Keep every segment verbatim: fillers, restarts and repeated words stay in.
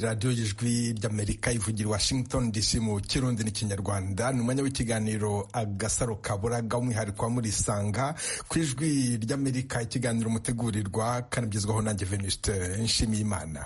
radiyo y'ijwi ry'Amerika ivugira Washington D C mu Kirundi n'Ikinyarwanda. Ni umwanya w'ikiganiro Agasaro Kaburaga, umwihariko wa Murisanga ku ijwi ry'Amerika, ikiganiro mutegurirwa kanabigezwaho nanjye Venuste Nshimiyimana.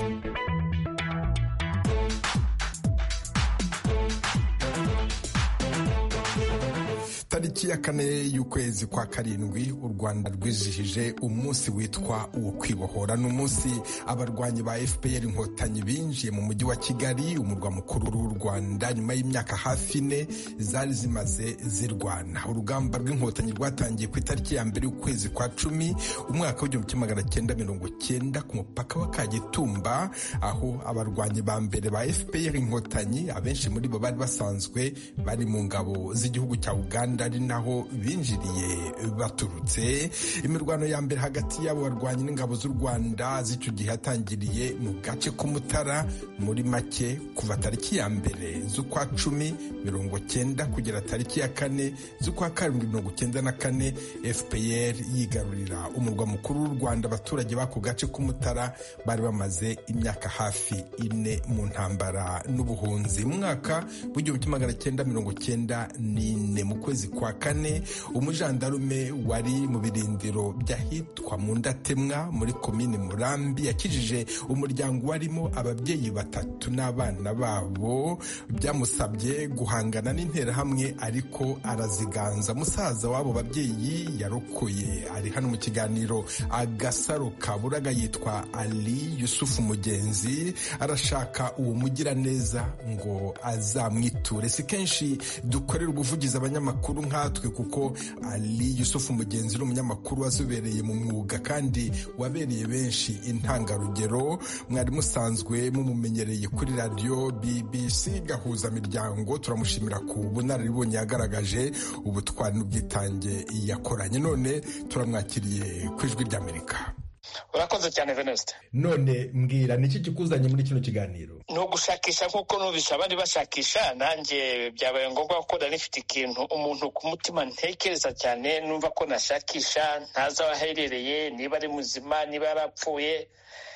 Tariki ya kane y'ukwezi kwa karindwi u Rwanda rwizihije umunsi witwa uwo kwibohora. Ni umunsi abarwanyi ba F P R inkotanyi binjiye mu mujyi wa Kigali, umurwa mukuru w'u Rwanda, nyuma y'imyaka hafi ine zari zimaze zirwana. Urugamba rw'inkotanyi rwatangiye ku itariki ya mbere y'ukwezi kwa cumi umwaka w'igihumbi kimwe magana cyenda mirongo cyenda ku mupaka wa Kagitumba, aho abarwanyi ba mbere ba F P R inkotanyi, abenshi muri bo bari basanzwe bari mu ngabo z'igihugu cya Uganda, ari naho binjiriye baturutse. Imirwano ya mbere hagati y'abo barwanyi n'ingabo z'u Rwanda z'icyo gihe yatangiriye mu gace k'Umutara, muri make kuva tariki ya mbere z'ukwa cumi mirongo cyenda kugera tariki ya kane z'ukwa karindwi mirongo cyenda na kane, F P R yigarurira umurwa mukuru w'u Rwanda. Abaturage b'ako gace k'Umutara bari bamaze imyaka hafi ine mu ntambara n'ubuhunzi. Mu mwaka w'igihumbi kimwe magana cyenda mirongo cyenda n'ine mu kwezi kwa kane, umujandarume wari mu birindiro by'ahitwa mu Ndatemwa muri komine Murambi yakijije umuryango warimo ababyeyi batatu n'abana babo. Byamusabye guhangana n'interahamwe ariko araziganza. Musaza w'abo babyeyi yarokoye ari hano mu kiganiro Agasaro Kaburaga, yitwa Ali Yusufu Mugenzi. Arashaka uwo mugira neza ngo azamwiture. Si kenshi dukorera ubuvugizi abanyamakuru nkatwe, kuko Ali Yusufu Mugenzi ni umunyamakuru wazobereye mu mwuga kandi wabereye benshi intangarugero. Mwari musanzwe mumumenyereye kuri radio B B C gahuza miryango. Turamushimira ku bunararibonye yagaragaje, ubutwari n'ubwitange yakoranye. None turamwakiriye ku ijwi ry'Amerika. Urakoze cyane Venuste. None mbwira, niki kikuzanye muri kino kiganiro? No gushakisha nkuko nubisha abandi bashakisha, nanjye byabaye ngombwa ko nifite ikintu umuntu ku mutima ntekereza cyane, numva ko nashakisha, ntaza aherereye, niba ari muzima niba yarapfuye,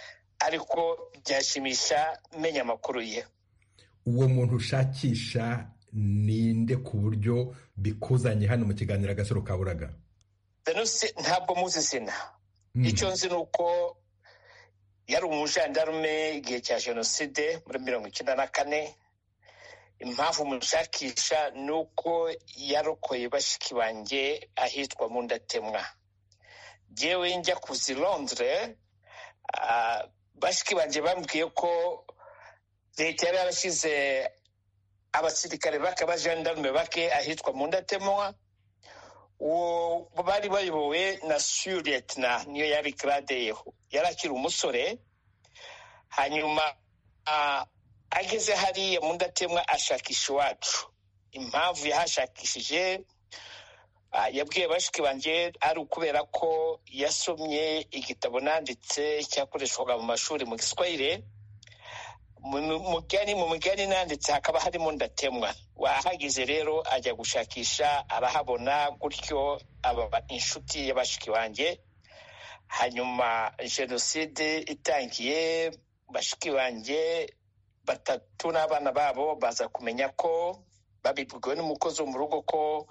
ariko byashimisha menya amakuru ye. Uwo muntu ushakisha ninde ku buryo bikuzanye hano mu kiganiro Agasaro Kaburaga? Venuste, ntabwo muzi izina. Icyo nzi ni uko yari umujandarume igihe cya jenoside muri mirongo icyenda na kane. Impamvu mushakisha ni uko yarokoye bashiki banjye ahitwa mu Ndatemwa. Jyewe njya kuzi Londres, uh, bashiki banjye bambwiye ko leta yari yarashyize abasirikare bake abajandarume bake ahitwa mu Ndatemwa. Uwo bari bayobowe na Lieutenant, niyo yari grade yeho, yari akiri umusore. Hanyuma uh, ageze hariya mu Ndatemwa ashakisha iwacu. Impamvu yahashakishije, uh, yabwiye bashiki banjye ari ukubera ko yasomye igitabo nanditse cyakoreshwaga mu mashuri mu Giswahili. Mugani mu mugani nanditse hakaba harimo Ndatemwa. Wahagize rero ajya gushakisha, arahabona, gutyo aba inshuti y'abashiki banjye. Hanyuma jenoside itangiye, bashiki banjye batatu n'abana babo baza kumenya ko, babibwiwe n'umukozi wo mu rugo ko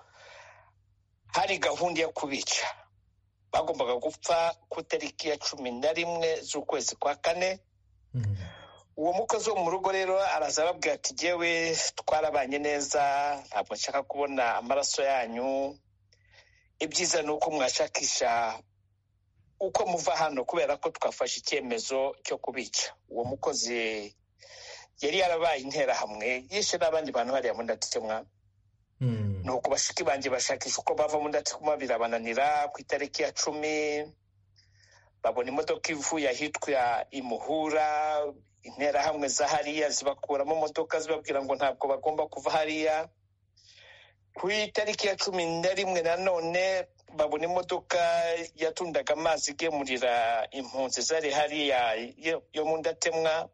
hari gahunda yo kubica. Bagombaga gupfa ku tariki ya cumi na rimwe z'ukwezi kwa kane. Mm-hmm. Uwo mukozi wo mu rugo rero araza ababwira ati, jyewe twarabanye neza, ntabwo nshaka kubona amaraso yanyu. Ibyiza ni uko mwashakisha uko muva hano, kubera ko twafashe icyemezo cyo kubica. Uwo mukozi yari yarabaye interahamwe, yishe n'abandi bantu hariya mu Ndatemwa. Mm. Nuko bashiki banjye bashakisha uko bava mu Ndatemwa, birabananira. Ku itariki ya cumi babona imodoka ivuye ahitwa Imuhura. Interahamwe za hariya zibakuramo imodoka zibabwira ngo ntabwo bagomba kuva hariya. Ku itariki ya cumi na rimwe nanone babona imodoka yatundaga amazi igemurira impunzi zari hariya yo mu Ndatemwa.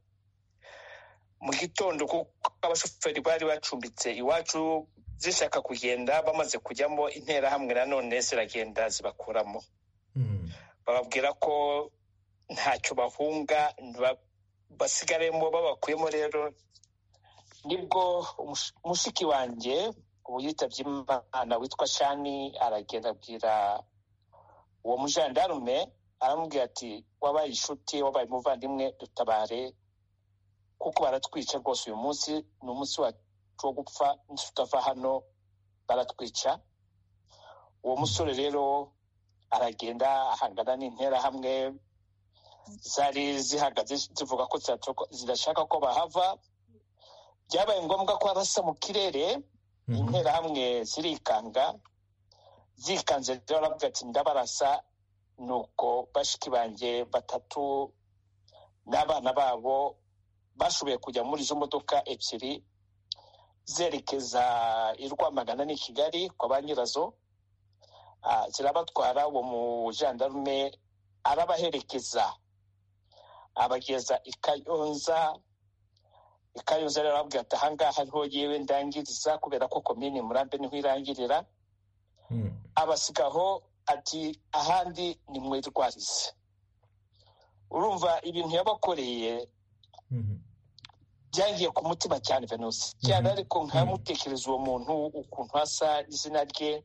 Mu gitondo kuko abashoferi bari bacumbitse iwacu zishaka kugenda, bamaze kujyamo interahamwe nanone ziragenda zibakuramo. Mm. Bababwira ko ntacyo bahunga, basigaremo babakuyemo rero nibwo mushiki wanjye ubu yitabye Imana witwa Shani aragenda abwira uwo mujandarume aramubwira ati wabaye inshuti wabaye umuvandimwe dutabare kuko baratwica rwose uyu munsi ni umunsi wacu wo gupfa tutava hano baratwica. Uwo musore rero aragenda ahangana n'interahamwe zari zihagaze zivuga ko zidashaka ko bahava. Byabaye ngombwa ko arasa mu kirere, interahamwe zirikanga zikanze rero aravuga ati ndabarasa. Nuko bashiki banjye batatu n'abana babo bashoboye kujya muri izo modoka ebyiri zerekeza i Rwamagana n'i Kigali kwa ba nyirazo. Zirabatwara uwo mujandarume arabaherekeza abageza i Kayonza. i Kayonza rero arababwira ati ahangaha niho yewe ndangiriza kubera ko komini Murambi niho irangirira. Abasigaho ati ahandi ni mwe rwarize. Urumva ibintu yabakoreye byangiye ku mutima cyane Venusi cyane, ariko nkamutekereza uwo muntu ukuntu asa, izina rye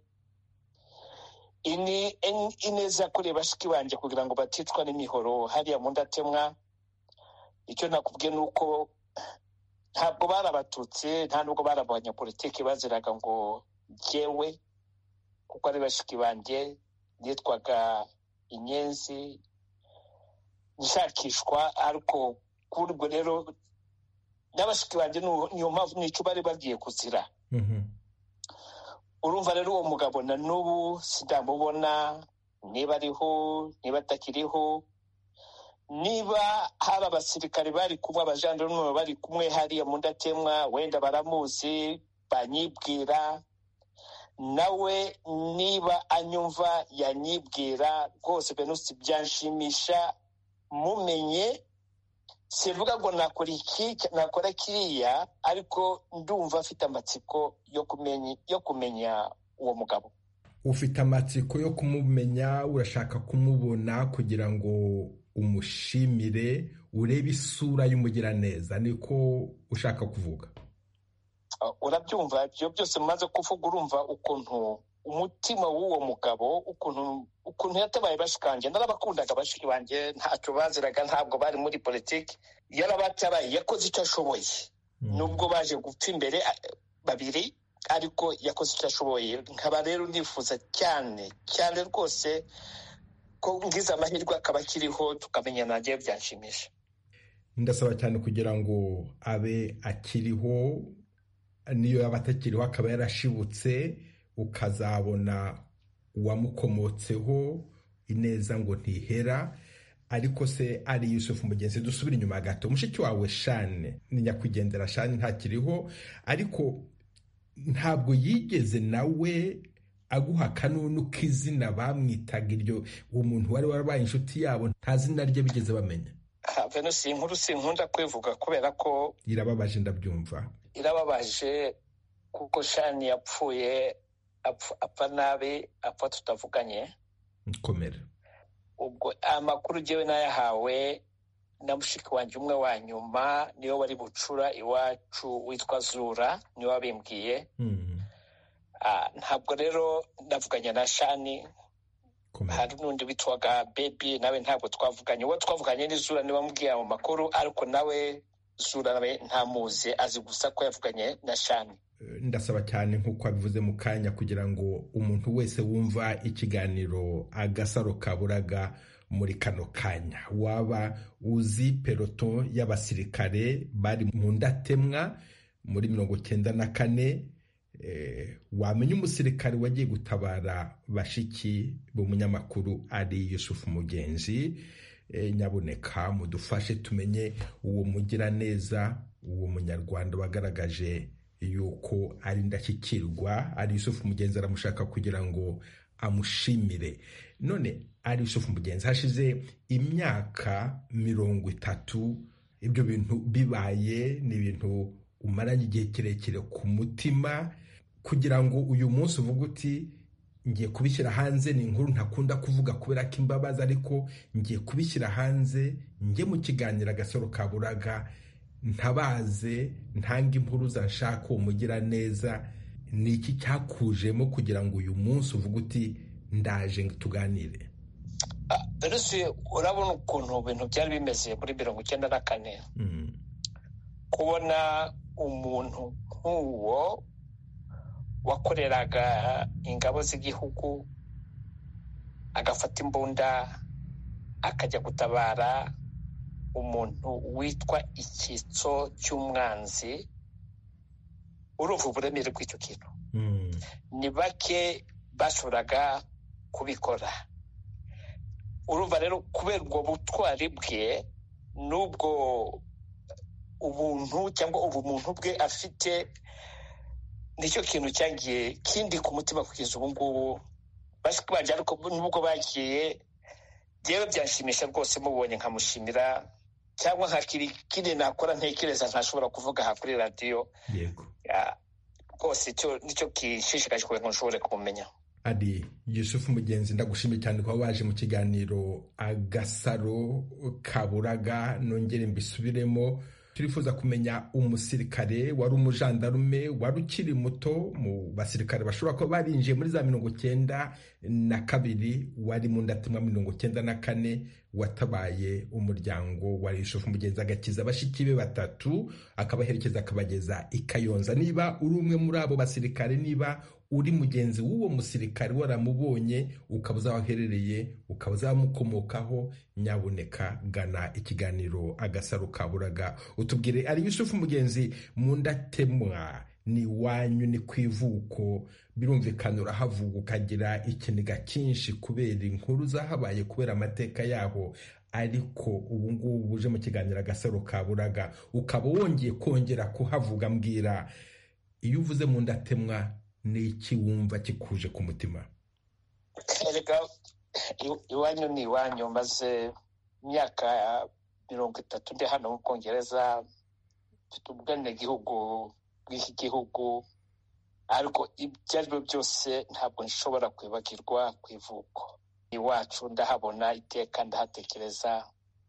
ini ineza kuri bashiki banje kugira ngo baticwa n'imihoro hariya mu Ndatemwa. Icyo nakubwiye nuko ntabwo bari abatutsi, nta nubwo bari abanyapolitiki baziraga ngo jyewe, kuko ari bashiki banje nitwaga Inyenzi nshakishwa. Ariko kuri ubwo rero n'abashiki banje niyo mpamvu n'icyo bari bagiye kuzira. Urumva rero uwo mugabo na n'ubu sindamubona, niba ariho niba atakiriho. Niba hari abasirikare bari kumwe, abajandarume bari kumwe hariya mu Ndatemwa, wenda baramuzi banyibwira. Nawe niba anyumva yanyibwira rwose Venusi, byanshimisha mumenye. Sivuga ngo nakora iki nakora kiriya, ariko ndumva afite amatsiko yo kumenya yo kumenya uwo mugabo. Ufite amatsiko yo kumumenya, urashaka kumubona kugira ngo umushimire, urebe isura y'umugiraneza, niko ushaka kuvuga? Urabyumva ibyo byose maze kuvuga. Urumva ukuntu umutima w'uwo mugabo, ukuntu ukuntu yatabaye bashikanje. Narabakundaga bashiki banje, ntacyo baziraga, ntabwo bari muri politiki. Yarabatabaye, yakoze icyo ashoboye. Nubwo baje gupfa imbere babiri, ariko yakoze icyo ashoboye. Nkaba rero nifuza cyane cyane rwose ko ngize amahirwe akaba akiriho tukamenya nanjye, byanshimisha. Ndasaba cyane kugira ngo abe akiriho, niyo yaba atakiriho akaba yarashibutse, ukazabona uwamukomotseho ineza ngo ntihera. Ariko se ari Yusufu Mugenzi, dusubira inyuma gato. Mushiki wawe Shane ni nyakwigendera, Shane ntakiriho, ariko ntabwo yigeze nawe aguha akanunu k'izina bamwitaga iryo, uwo muntu wari warabaye inshuti yabo nta zina rye bigeze bamenya? Venusi, inkuru sinkunda kwivuga kubera ko irababaje. Ndabyumva, irababaje kuko Shane yapfuye apfa nabi, apfa tutavuganye. Komera. Ubwo amakuru jewe nayahawe na mushiki wanjye umwe wa nyuma, niyo wari bucura iwacu witwa Zura, niyo wabimbwiye. Ntabwo rero ndavuganye na Shane. Hari n'undi witwaga Baby, nawe ntabwo twavuganye. Uwo twavuganye ni Zura, niba mubwiye mu makuru, ariko nawe Zura nawe ntamuzi, azi gusa ko yavuganye na Shane. Ndasaba cyane nk'uko abivuze mu kanya, kugira ngo umuntu wese wumva ikiganiro Agasaro Kaburaga muri kano kanya, waba uzi peloton y'abasirikare bari mu Ndatemwa muri mirongo cyenda na kane, eh, wamenya umusirikare wagiye gutabara bashiki b'umunyamakuru ari Yusufu Mugenzi. eh, nyabuneka mudufashe tumenye uwo mugiraneza, uwo munyarwanda wagaragaje yuko ari ndashyikirwa. Ari Yusufu Mugenzi aramushaka kugira ngo amushimire. None ari Yusufu Mugenzi, hashize imyaka mirongo itatu ibyo bintu bibaye, ni ibintu umaranye igihe kirekire ku mutima, kugira ngo uyu munsi uvuga uti ngiye kubishyira hanze, ni inkuru ntakunda kuvuga kubera ko imbabazi, ariko ngiye kubishyira hanze njye mu kiganiro Agasaro Kaburaga ntabaze ntanga impuruza nshaka uwo mugira neza. Ni iki cyakujemo kugira ngo uyu munsi uvuge uti ndaje ngo tuganire? Berusi, urabona ukuntu ibintu byari bimeze muri mirongo icyenda na kane. Kubona umuntu nk'uwo wakoreraga ingabo z'igihugu agafata imbunda akajya gutabara umuntu witwa icyitso cy'umwanzi, urumva uburemere bw'icyo kintu. Ni bake bashoboraga kubikora. Urumva rero kubera ubwo butwari bwe n'ubwo ubuntu cyangwa ubumuntu bwe afite, nicyo kintu cyagiye kindi ku mutima kugeza ubu ngubu. Bashiki banje ariko nubwo bagiye, jewe byanshimisha rwose mubonye nkamushimira, cyangwa nkakiri kindi nakora ntekereza ntashobora kuvuga aha kuri radiyo. Yego rwose nicyo kishishikaje kugira ngo nshobore kumenya. Adi Yusufu Mugenzi, ndagushimiye cyane kuba waje mu kiganiro Agasaro Kaburaga. Nongere mbisubiremo, turifuza kumenya umusirikare wari umujandarume wari ukiri muto mu basirikare bashobora kuba barinjiye muri za mirongo cyenda na kabiri, wari mu ndatimwa mirongo cyenda na kane, watabaye umuryango wa Yusufu Mugenzi agakiza bashiki be batatu, akabaherekeza akabageza i Kayonza. Niba uri umwe muri abo basirikare, niba uri mugenzi w'uwo musirikare waramubonye, ukaba uzawaherereye, ukaba uzamukomokaho, nyabuneka gana ikiganiro Agasaro Kaburaga utubwire. Ari Yusufu Mugenzi mu ndatemwa, ni wanyu, ni kwivuko, birumvikana urahavuga ukagira ikiniga cyinshi kubera inkuru zahabaye, kubera amateka yaho, ariko ubu ngubu uje mu kiganiro Agasaro Kaburaga ukaba wongeye kongera kuhavuga. Mbwira, iyo uvuze mu ndatemwa ni iki wumva kikuje ku mutima? Erega iwanyu ni iwanyu. Maze imyaka mirongo itatu ndi hano mu Bwongereza, mfite ubwenegihugu bw'iki gihugu, ariko ibyo ari byo byose ntabwo nshobora kwibagirwa ku ivuko iwacu. Ndahabona iteka, ndahatekereza,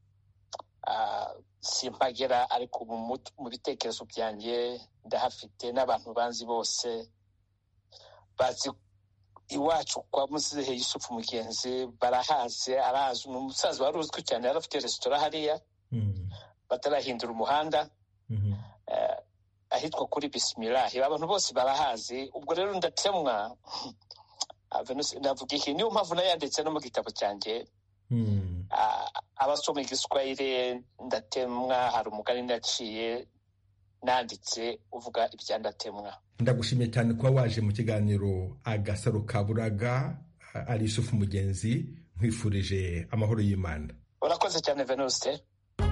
simpagera, ariko mu bitekerezo byanjye ndahafite. N'abantu banzi bose bazi iwacu kwa Muzehe Yusufu Mugenzi, barahazi, arahazi. Ni umusaza wari uzwi cyane, yari afite resitora hariya batarahindura umuhanda, ahitwa kuri Bisimilahi. Abantu bose barahazi. Ubwo rero ndatemwa, navuga iki, niyo mpamvu nayanditse no mu gitabo cyanjye abasoma igiswahili. Ndatemwa, hari umugani naciye nanditse uvuga ibya ndatemwa. Ndagushimiye cyane kuba waje mu kiganiro Agasaro Kaburaga. Ari Yusufu Mugenzi, nkwifurije amahoro y'Imana. Urakoze cyane Venuste.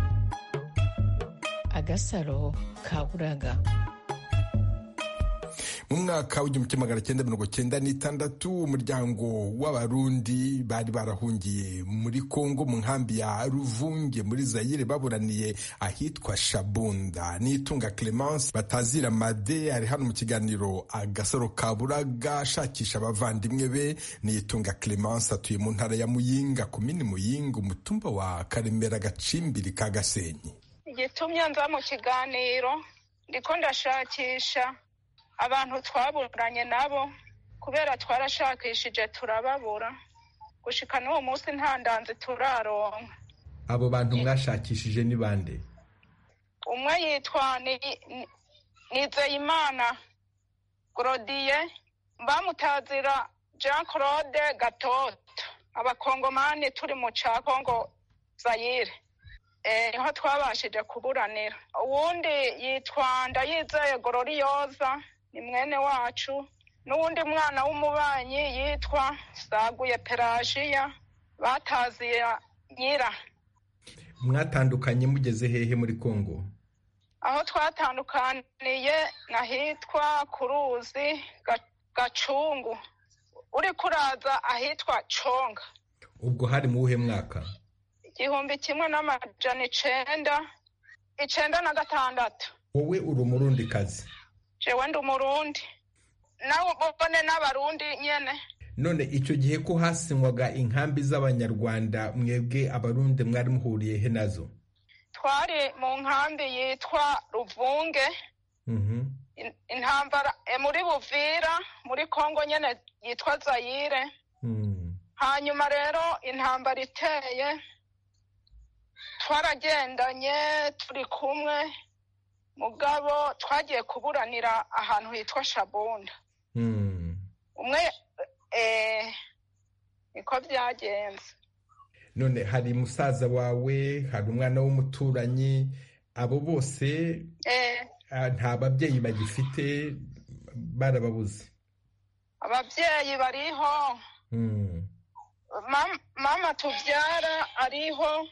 Agasaro Kaburaga. Mu mwaka w'igihumbi kimwe magana cyenda mirongo cyenda n'itandatu, umuryango w'Abarundi bari barahungiye muri Kongo mu nkambi ya Ruvunge muri Zaire, baburaniye ahitwa Shabunda. Nitunga Clemence Batazira Made ari hano mu kiganiro Agasaro Kaburaga ashakisha abavandimwe be. Nitunga Clemence atuye mu ntara ya Muyinga, komini Muyinga, umutumba wa Karemera, Gacimbiri ka Gasenyi. Igitumye nza mu kiganiro ndiko ndashakisha abantu twaburanye nabo, kubera twarashakishije turababura, gushika n'uwo munsi nta ndanze turaronka. Abo bantu mwashakishije ni bande? Umwe yitwa Nizeyimana Grodie, bamutazira Jean Claude Gatoto. Abakongomani turi mu ca Kongo Zaire, eh niho twabashije kuburanira. Uwundi yitwa Ndayizeye Gloriosa, ni mwene wacu. N'uwundi mwana w'umubanyi yitwa Saguye Pelagia, bataziye nyira. Mwatandukanye mugeze hehe muri Kongo? Aho twatandukaniye nahitwa Kuruzi Gacungu, uri kuraza ahitwa Chonga. Ubwo hari mu uhe mwaka? Igihumbi kimwe n'amajana icenda icenda na gatandatu. Wowe uri Umurundikazi? Jewe ndi Umurundi. Nawe bone n'Abarundi nyene. none icyo gihe ko hasinywaga inkambi z'abanyarwanda mwebwe abarundi mwari muhuriye he nazo? twari mu nkambi yitwa Ruvunge. Intambara muri Buvira muri Kongo nyene yitwa Zaire. Hanyuma rero intambara iteye twaragendanye turi kumwe, mugabo twagiye kuburanira ahantu hitwa Shabunda. umwe eh niko byagenze. None hari musaza wawe, hari umwana w'umuturanyi, abo bose eh nta babyeyi bagifite, barababuze? Ababyeyi bariho. Mama, mama tubyara ariho,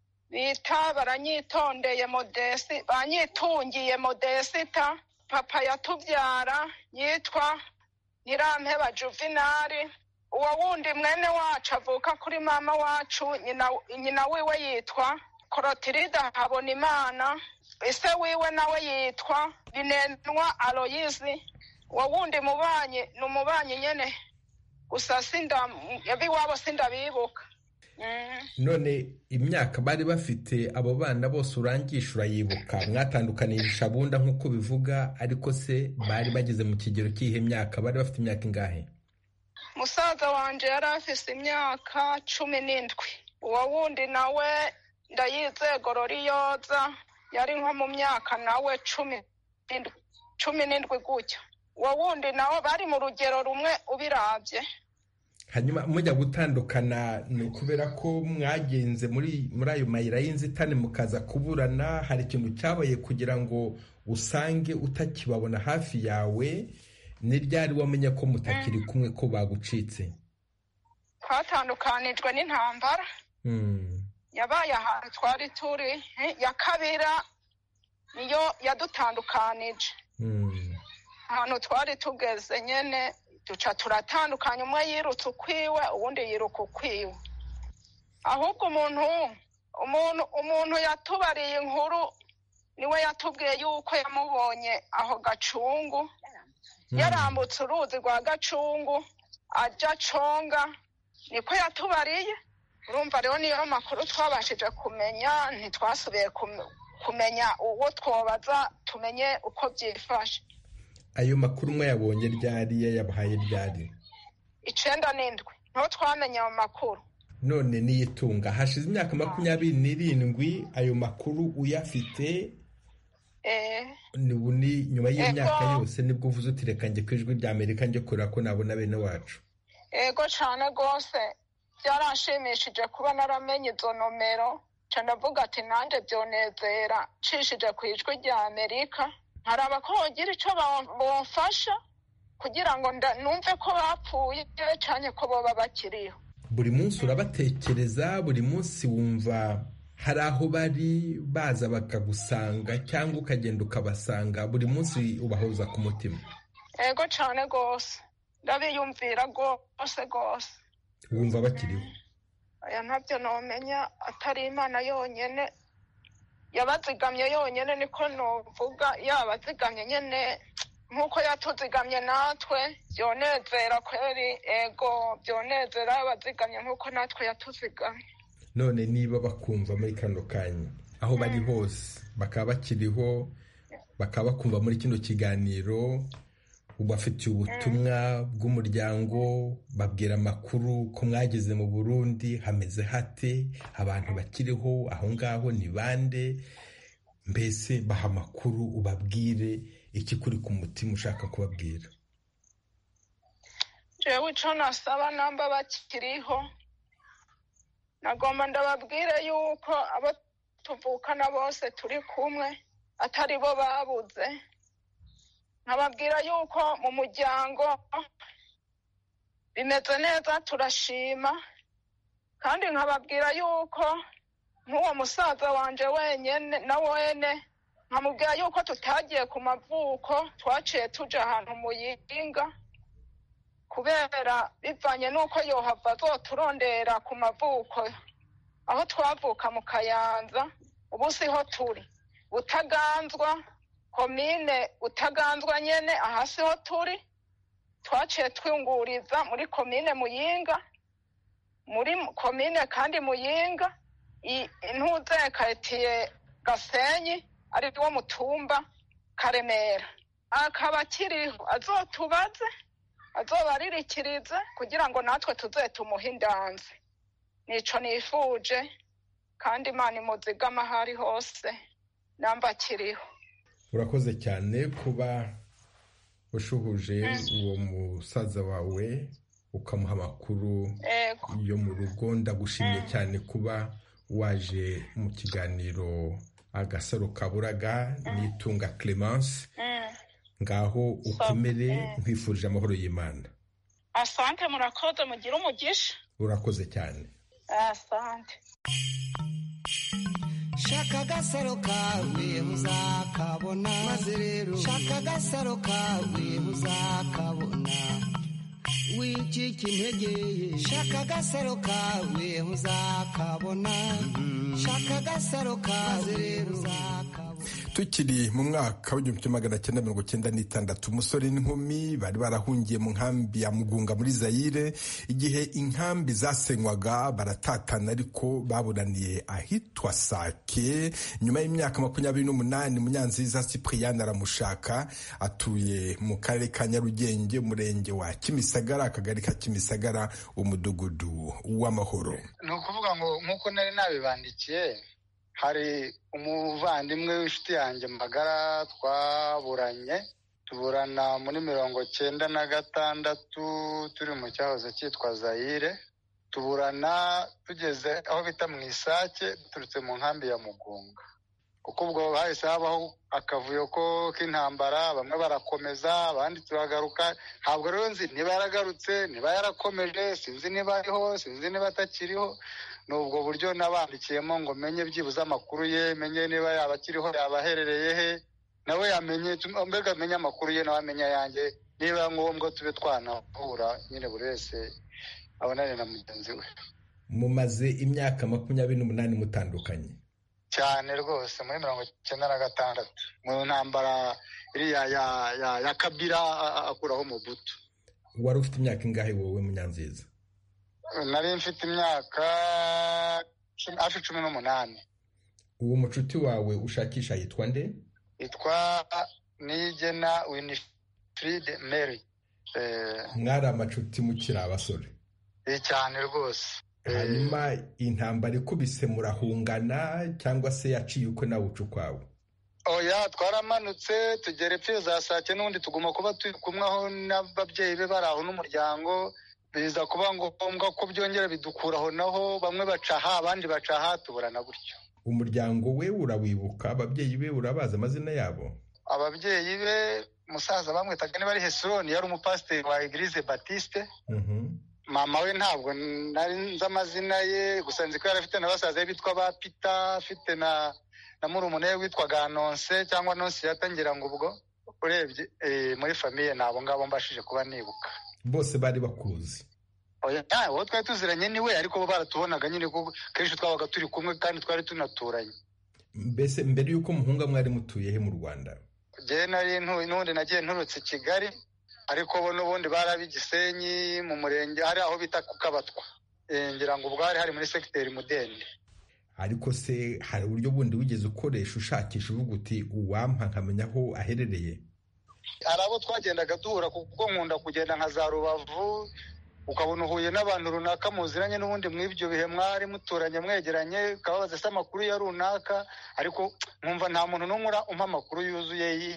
bita baranyitondeye Modesti, banyitungiye Modesita. Papa yatubyara yitwa Ntirampeba Juvenali. Uwo wundi mwene wacu avuka kuri mama wacu, nyina nyina wiwe yitwa Clotilda Habonimana. Ise wiwe nawe yitwa Binenwa Aloyizi. Uwo wundi mubanyi n'umubanyi nyene, gusa sinda yabiwabo sindabibuka. Mm. None imyaka bari bafite abo bana bose urangisha urayibuka? Mwatandukaniye Shabunda nk'uko bivuga, ariko se bari bageze mu kigero kihe myaka? Bari bafite imyaka ingahe? Musaza wanje yari afise imyaka cumi n'indwi. Uwo wundi nawe ndayize Gororiyoza yari nko mu myaka nawe cumi n'indwi cumi n'indwi gutyo. Uwo wundi nawe bari mu rugero rumwe ubiravye. Hanyuma mujya gutandukana ni kubera ko mwagenze muri muri ayo mayira y'inzitane mukaza kuburana? Hari ikintu cyabaye kugira ngo usange utakibabona hafi yawe? Ni ryari wamenye ko mutakiri kumwe, ko bagucitse? Twatandukanijwe n'intambara yabaye ahantu twari turi ya Kabira, niyo yadutandukanije. Ahantu twari tugeze nyene duca turatandukanye, umwe yirutse ukwiwe uwundi yiruka ukwiwe. Ahubwo umuntu umuntu umuntu yatubariye inkuru niwe yatubwiye yuko yamubonye aho Gacungu, yarambutse uruzi rwa Gacungu aja Conga, niko yatubariye. Urumva rero niyo makuru twabashije kumenya, ntitwasubiye kumenya uwo twobaza tumenye uko byifashe. Ayo makuru mwe yabonye ryari, yabahaye ryari? Icenda n'indwi nto twamenya ayo makuru. None niyitunga hashize imyaka makumyabiri n'irindwi ayo makuru uyafite? Eh nibu ni nyuma y'imyaka yose nibwo uvuze uti reka nje kwijwi rya Amerika nje kurira ko nabona bene wacu. Ego cyane gose byaranshimishije kuba naramenye izo nomero, cyane avuga ati nanje byonezera cishije kwijwi rya Amerika. Hari abakogira ico bamfasha kugira ngo numve ko bapfuye cyane ko boba bakiriho. Buri munsi urabatekereza? Buri munsi wumva hari aho bari baza bakagusanga cyangwa ukagenda ukabasanga? Buri munsi ubahoza ku mutima? Ego cyane gose ndabiyumvira gose gose. Wumva bakiriho? Aya ntabyo nomenya, atari Imana yonyene yabazigamye yonyene, niko novuga. Yabazigamye nyene nkuko yatuzigamye natwe, byonezera kweri. Ego byonezera abazigamye nkuko natwe yatuzigamye. None niba bakumva muri kano kanya aho bari hose, bakaba bakiriho, bakaba bakumva muri kino kiganiro, ubafitiye ubutumwa bw'umuryango, babwira amakuru ko mwageze mu Burundi, hameze hate, abantu bakiriho aho ngaho ni bande? Mbese baha amakuru, ubabwire iki kuri ku mutima ushaka kubabwira. Jewe ico nasaba namba bakiriho, nagomba ndababwire yuko abo tuvukana bose turi kumwe atari bo babuze. Nkababwira yuko mu muryango bimeze neza, turashima. Kandi nkababwira yuko nk'uwo musaza wanje wenyene na wene, nkamubwira yuko tutagiye ku mavuko, twaciye tuja ahantu Muyinga, kubera bivanye nuko yohava azoturondera ku mavuko aho twavuka mu Kayanza. Ubu siho turi, Butaganzwa, komine Butaganzwa nyene aha siho turi. twaciye twunguriza muri komine Muyinga, muri komine kandi Muyinga intuze karitiye Gasenyi ari wo mutumba Karemera. Akaba akiriho, azotubaze azobaririkirize kugira ngo natwe tuze tumuhe indanzi. Nico nifuje kandi Imana imuzigama ahari hose namba akiriho. Urakoze cyane kuba ushuhuje uwo musaza wawe ukamuha amakuru yo mu rugo. Ndagushimiye cyane kuba waje mu kiganiro Agasaro Kaburaga n'itunga Clemence. Ngaho ukomere, nkwifurije amahoro y'Imana. Asante, murakoze, mugira umugisha. Urakoze cyane. Asante. Shaka agasaro kawe uzakabona, maze rero shaka agasaro kawe uzakabona, wicika intege. Shaka agasaro kawe uzakabona, shaka agasaro kawe rero uzakabona. Tukiri mu mwaka w'igihumbi kimwe magana cyenda mirongo cyenda n'itandatu, umusore n'inkumi bari barahungiye mu nkambi ya Mugunga muri Zaire. Igihe inkambi zasenywaga baratatana, ariko baburaniye ahitwa Sake. Nyuma y'imyaka makumyabiri n'umunani, Munyanziza Cyprien aramushaka. Atuye mu karere ka Nyarugenge, umurenge wa Kimisagara, akagari ka Kimisagara, umudugudu w'Amahoro. Ni ukuvuga ngo nk'uko nari nabibandikiye, hari umuvandimwe w'inshuti yanjye magara twaburanye, tuburana muri mirongo cyenda na gatandatu turi mu cyahoze cyitwa Zaire. Tuburana tugeze aho bita mu Isake, turutse mu nkambi ya Mugunga, kuko ubwo hahise habaho akavuyo ko k'intambara. Bamwe barakomeza, abandi turagaruka. Ntabwo rero nzi niba yaragarutse, niba yarakomeje, sinzi niba ariho, sinzi niba atakiriho. Nubwo buryo nabandikiyemo ngo menye byibuze amakuru ye, menye niba yaba akiriho, yaba aherereye he, nawe yamenye, mbega amenye amakuru ye, nawe amenya yanjye. Niba ngombwa tube twanahura, nyine buri wese abonane na mugenzi we. Mumaze imyaka makumyabiri n'umunani mutandukanye cyane rwose, muri mirongo cyenda na gatandatu mu ntambara iriya ya ya ya Kabila akuraho Mobutu. Wari ufite imyaka ingahe wowe Munyanziza? Nari mfite imyaka hafi cumi n'umunani. Uwo mucuti wawe ushakisha yitwa nde? Yitwa Nigena Winifred Mary. Mwari amacuti mukiri abasore? Cyane rwose. Hanyuma intambara ikubise murahungana cyangwa se yaciye uko nawe uca ukwawe? Oya, twaramanutse tugera epfo za Sake, n'ubundi tuguma kuba turi kumwe aho n'ababyeyi be bari aho n'umuryango. Biza kuba ngombwa ko byongera bidukuraho, naho bamwe bacaha abandi bacaha, tuburana gutyo. Umuryango we urawibuka? Ababyeyi be urabaza amazina yabo? Ababyeyi be, musaza bamwitaga niba ari Hesironi, yari umupasiteri wa Eglise Baptiste. Mhm. Mama we ntabwo nari nzi amazina ye, gusa nzi ko yari afite n'abasaza be bitwa ba Peter, afite na na murumuna we witwaga Nonse cyangwa Nonse yatangira ngo ubwo urebye eh, muri famille nabo ngabo mbashije kuba nibuka. Bose bari bakuzi? Oya, aho twari tuziranye niwe, ariko bo baratubonaga nyine kuko kenshi twabaga turi kumwe kandi twari tunaturanye. Mbese mbere yuko muhunga mwari mutuye he mu Rwanda? Je nari n'undi nagiye nturutse Kigali, ariko bo n'ubundi barabi Gisenyi mu murenge hari aho bita Kukabatwa. Eh, ngira ngo ubwo hari hari muri secteur Mudende. Ariko se hari uburyo bundi wigeze ukoresha ushakisha uvuga uti uwampa nkamenya aho aherereye? Arabo twagendaga duhura kuko nkunda kugenda nka za Rubavu, ukabona uhuye n'abantu runaka muziranye n'ubundi mw'ibyo bihe mwari muturanye mwegeranye, ukababaza se amakuru ya runaka, ariko nkumva nta muntu n'umwe umpa amakuru yuzuye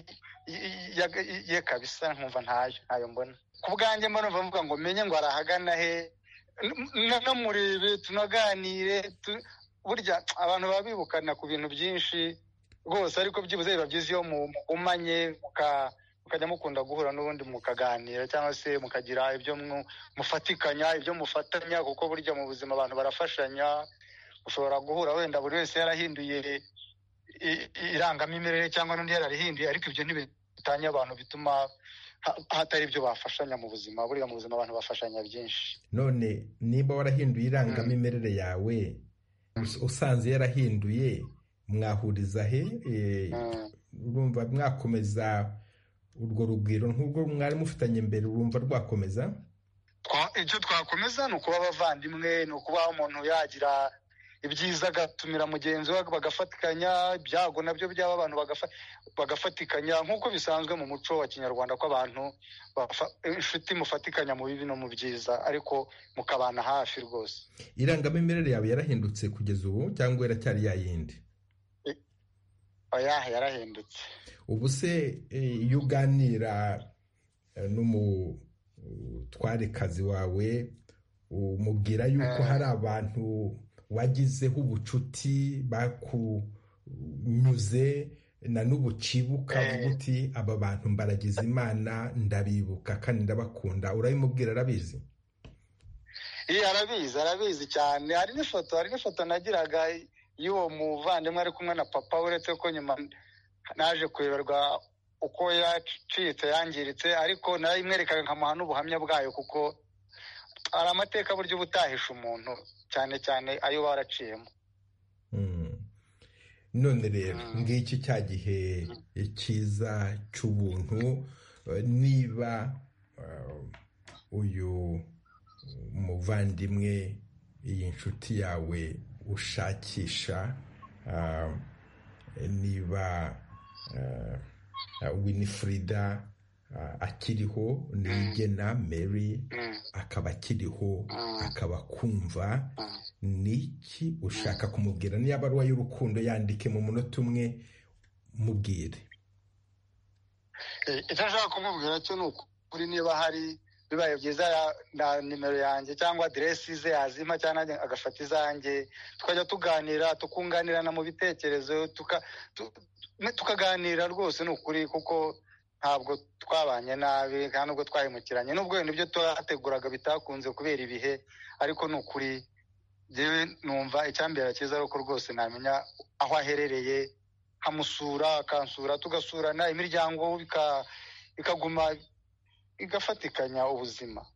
ye kabisa, nkumva ntayo ntayo mbona. Ku bwanjye mbona mvuga ngo menye ngo arahagana he, no murebe tunaganire. Burya abantu baba bibukana ku bintu byinshi rwose, ariko byibuze biba byiza iyo mugumanye mukajya mukunda guhura n'ubundi mukaganira, cyangwa se mukagira ibyo mufatikanya, ibyo mufatanya, kuko burya mu buzima abantu barafashanya. Ushobora guhura wenda buri wese yarahinduye irangamimerere cyangwa n'undi yararihinduye, ariko ibyo ntibitanya abantu, bituma hatari ibyo bafashanya mu buzima. Buriya mu buzima abantu bafashanya byinshi. None niba warahinduye irangamimerere yawe, usanze yarahinduye, mwahuriza he? Urumva mwakomeza urwo rugwiro nk'ubwo mwari mufitanye mbere urumva rwakomeza? Icyo twakomeza ni ukuba abavandimwe, ni ukuba umuntu yagira ibyiza agatumira mugenzi we bagafatikanya, ibyago nabyo byaba abantu bagafatikanya nk'uko bisanzwe mu muco wa kinyarwanda ko abantu inshuti mufatikanya mu bibi no mu byiza ariko mukabana hafi rwose. Irangamimerere yawe yarahindutse kugeza ubu cyangwa iracyari yayindi? Oya, yarahindutse. Ubu se iyo uganira n'umutwarekazi wawe umubwira yuko hari abantu wagizeho ubucuti bakunyuze na n'ubu ucibuka uvuga uti aba bantu mbaragize Imana ndabibuka kandi ndabakunda, urabimubwira? Arabizi? Iya, arabizi arabizi cyane. Hari n'ifoto hari n'ifoto nagiraga y'uwo muvandimwe ari kumwe na papa, uretse ko nyuma naje kuyoberwa uko yacitse yangiritse, ariko narayimwerekaga nkamuha n'ubuhamya bwayo kuko hari amateka buryo ubutahisha umuntu cyane cyane ayo waraciyemo. None rero ngiki cya gihe cyiza cy'ubuntu, niba uyu muvandimwe iyi nshuti yawe ushakisha, niba Winifrida akiriho, Niyigena Mary akaba akiriho akaba kumva, niki ushaka kumubwira? Niyo baruwa y'urukundo yandike mu munota umwe, mubwire. Icyo nshaka kumubwira cyo ni ukuri, niba hari bibaye byiza na nimero yanjye cyangwa aderesi ze yazima cyangwa agafata izanjye, tukajya tuganira tukunganirana mu bitekerezo tukaganira rwose. Ni ukuri kuko ntabwo twabanye nabi kandi nubwo twahemukiranye, nubwo ibyo twateguraga bitakunze kubera ibihe, ariko ni ukuri njyewe numva icyambere cyiza ari uko rwose namenya aho aherereye, hamusura akansura, tugasurana, imiryango ikaguma igafatikanya ubuzima.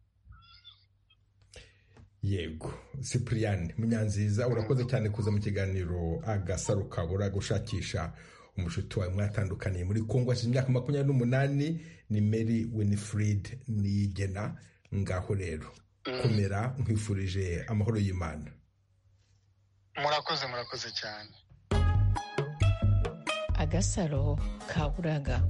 Yego, Cyprien Munyanziza, urakoze cyane kuza mu kiganiro Agasaro Kabura gushakisha umushuti wawe mwatandukaniye muri Kongo hashize imyaka makumyabiri n'umunani. Ni Mary Winifred Niyigena. Ngaho rero komera, nkwifurije amahoro y'Imana. Murakoze murakoze cyane. Agasaro Kaburaga.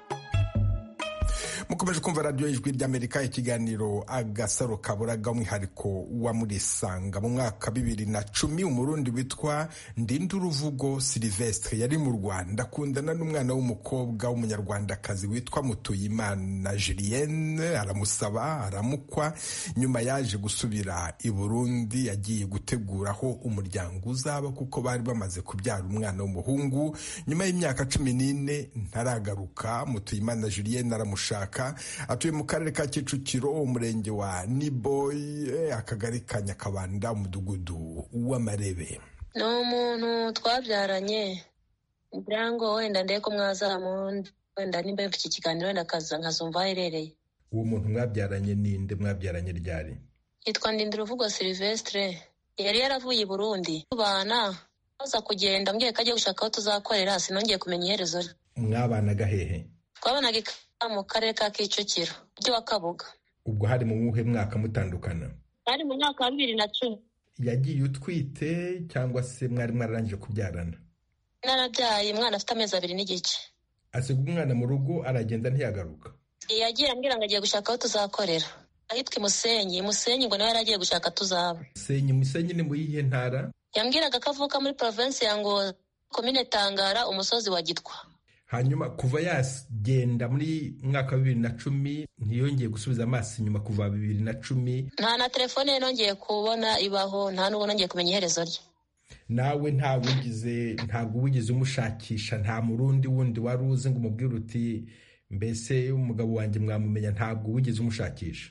Mukomeje kumva radio Ijwi ry'Amerika, ikiganiro Agasaro Kaburaga, umwihariko wa Murisanga. Mu mwaka bibiri na cumi umurundi witwa Ndinduruvugo Sylvestre yari mu Rwanda akundana n'umwana w'umukobwa w'umunyarwandakazi witwa Mutuyimana Julienne, aramusaba aramukwa. Nyuma yaje gusubira i Burundi, yagiye guteguraho umuryango uzaba kuko bari bamaze kubyara umwana w'umuhungu. Nyuma y'imyaka cumi n'ine ntaragaruka. Mutuyimana Julienne aramushaka, atuye mu karere ka Kicukiro, umurenge wa Niboy, akagari ka Nyakabanda, umudugudu w'Amarebe. Ni umuntu twabyaranye ngira ngo wenda ndeko mwazamundi, wenda nimba iki kiganiro wenda kaza nkazumva aherereye. Uwo muntu mwabyaranye ninde? Mwabyaranye ryari? Yitwa Ndinduruvugo Sylvestre, yari yaravuye i Burundi tubana, aza kugenda mbwiye ko agiye gushaka aho tuzakorera, sinongeye kumenya iherezo rye. Mwabanaga hehe? Twabanaga mu karere ka Kicukiro, byo wa Kabuga. Ubwo hari mu wuhe mwaka mutandukana? Ari mu mwaka wa bibiri na cumi. Yagiye utwite cyangwa se mwari mwararangije kubyarana? Narabyaye umwana afite amezi abiri n'igice. Asiga umwana mu rugo aragenda ntiyagaruka? Yagiye ambwira ngo agiye gushaka aho tuzakorera ahitwa Musenyi. Musenyi ngo nawe yaragiye gushaka tuzaba. Musenyi Musenyi ni mu yihe ntara? Yambwiraga ko avuka muri province ya Ngozi, komine Tangara, umusozi wa Gitwa. Hanyuma kuva yagenda muri mwaka wa bibiri na cumi ntiyongeye gusubiza amaso inyuma kuva bibiri na cumi? Nta na telefone ye nongeye kubona ibaho, nta n'ubwo nongeye kumenya iherezo rye. Nawe nta wigize ntabwo wigize umushakisha? Nta murundi wundi wari uzi ngo umubwire uti mbese umugabo wanjye mwamumenya? Ntabwo wigize umushakisha?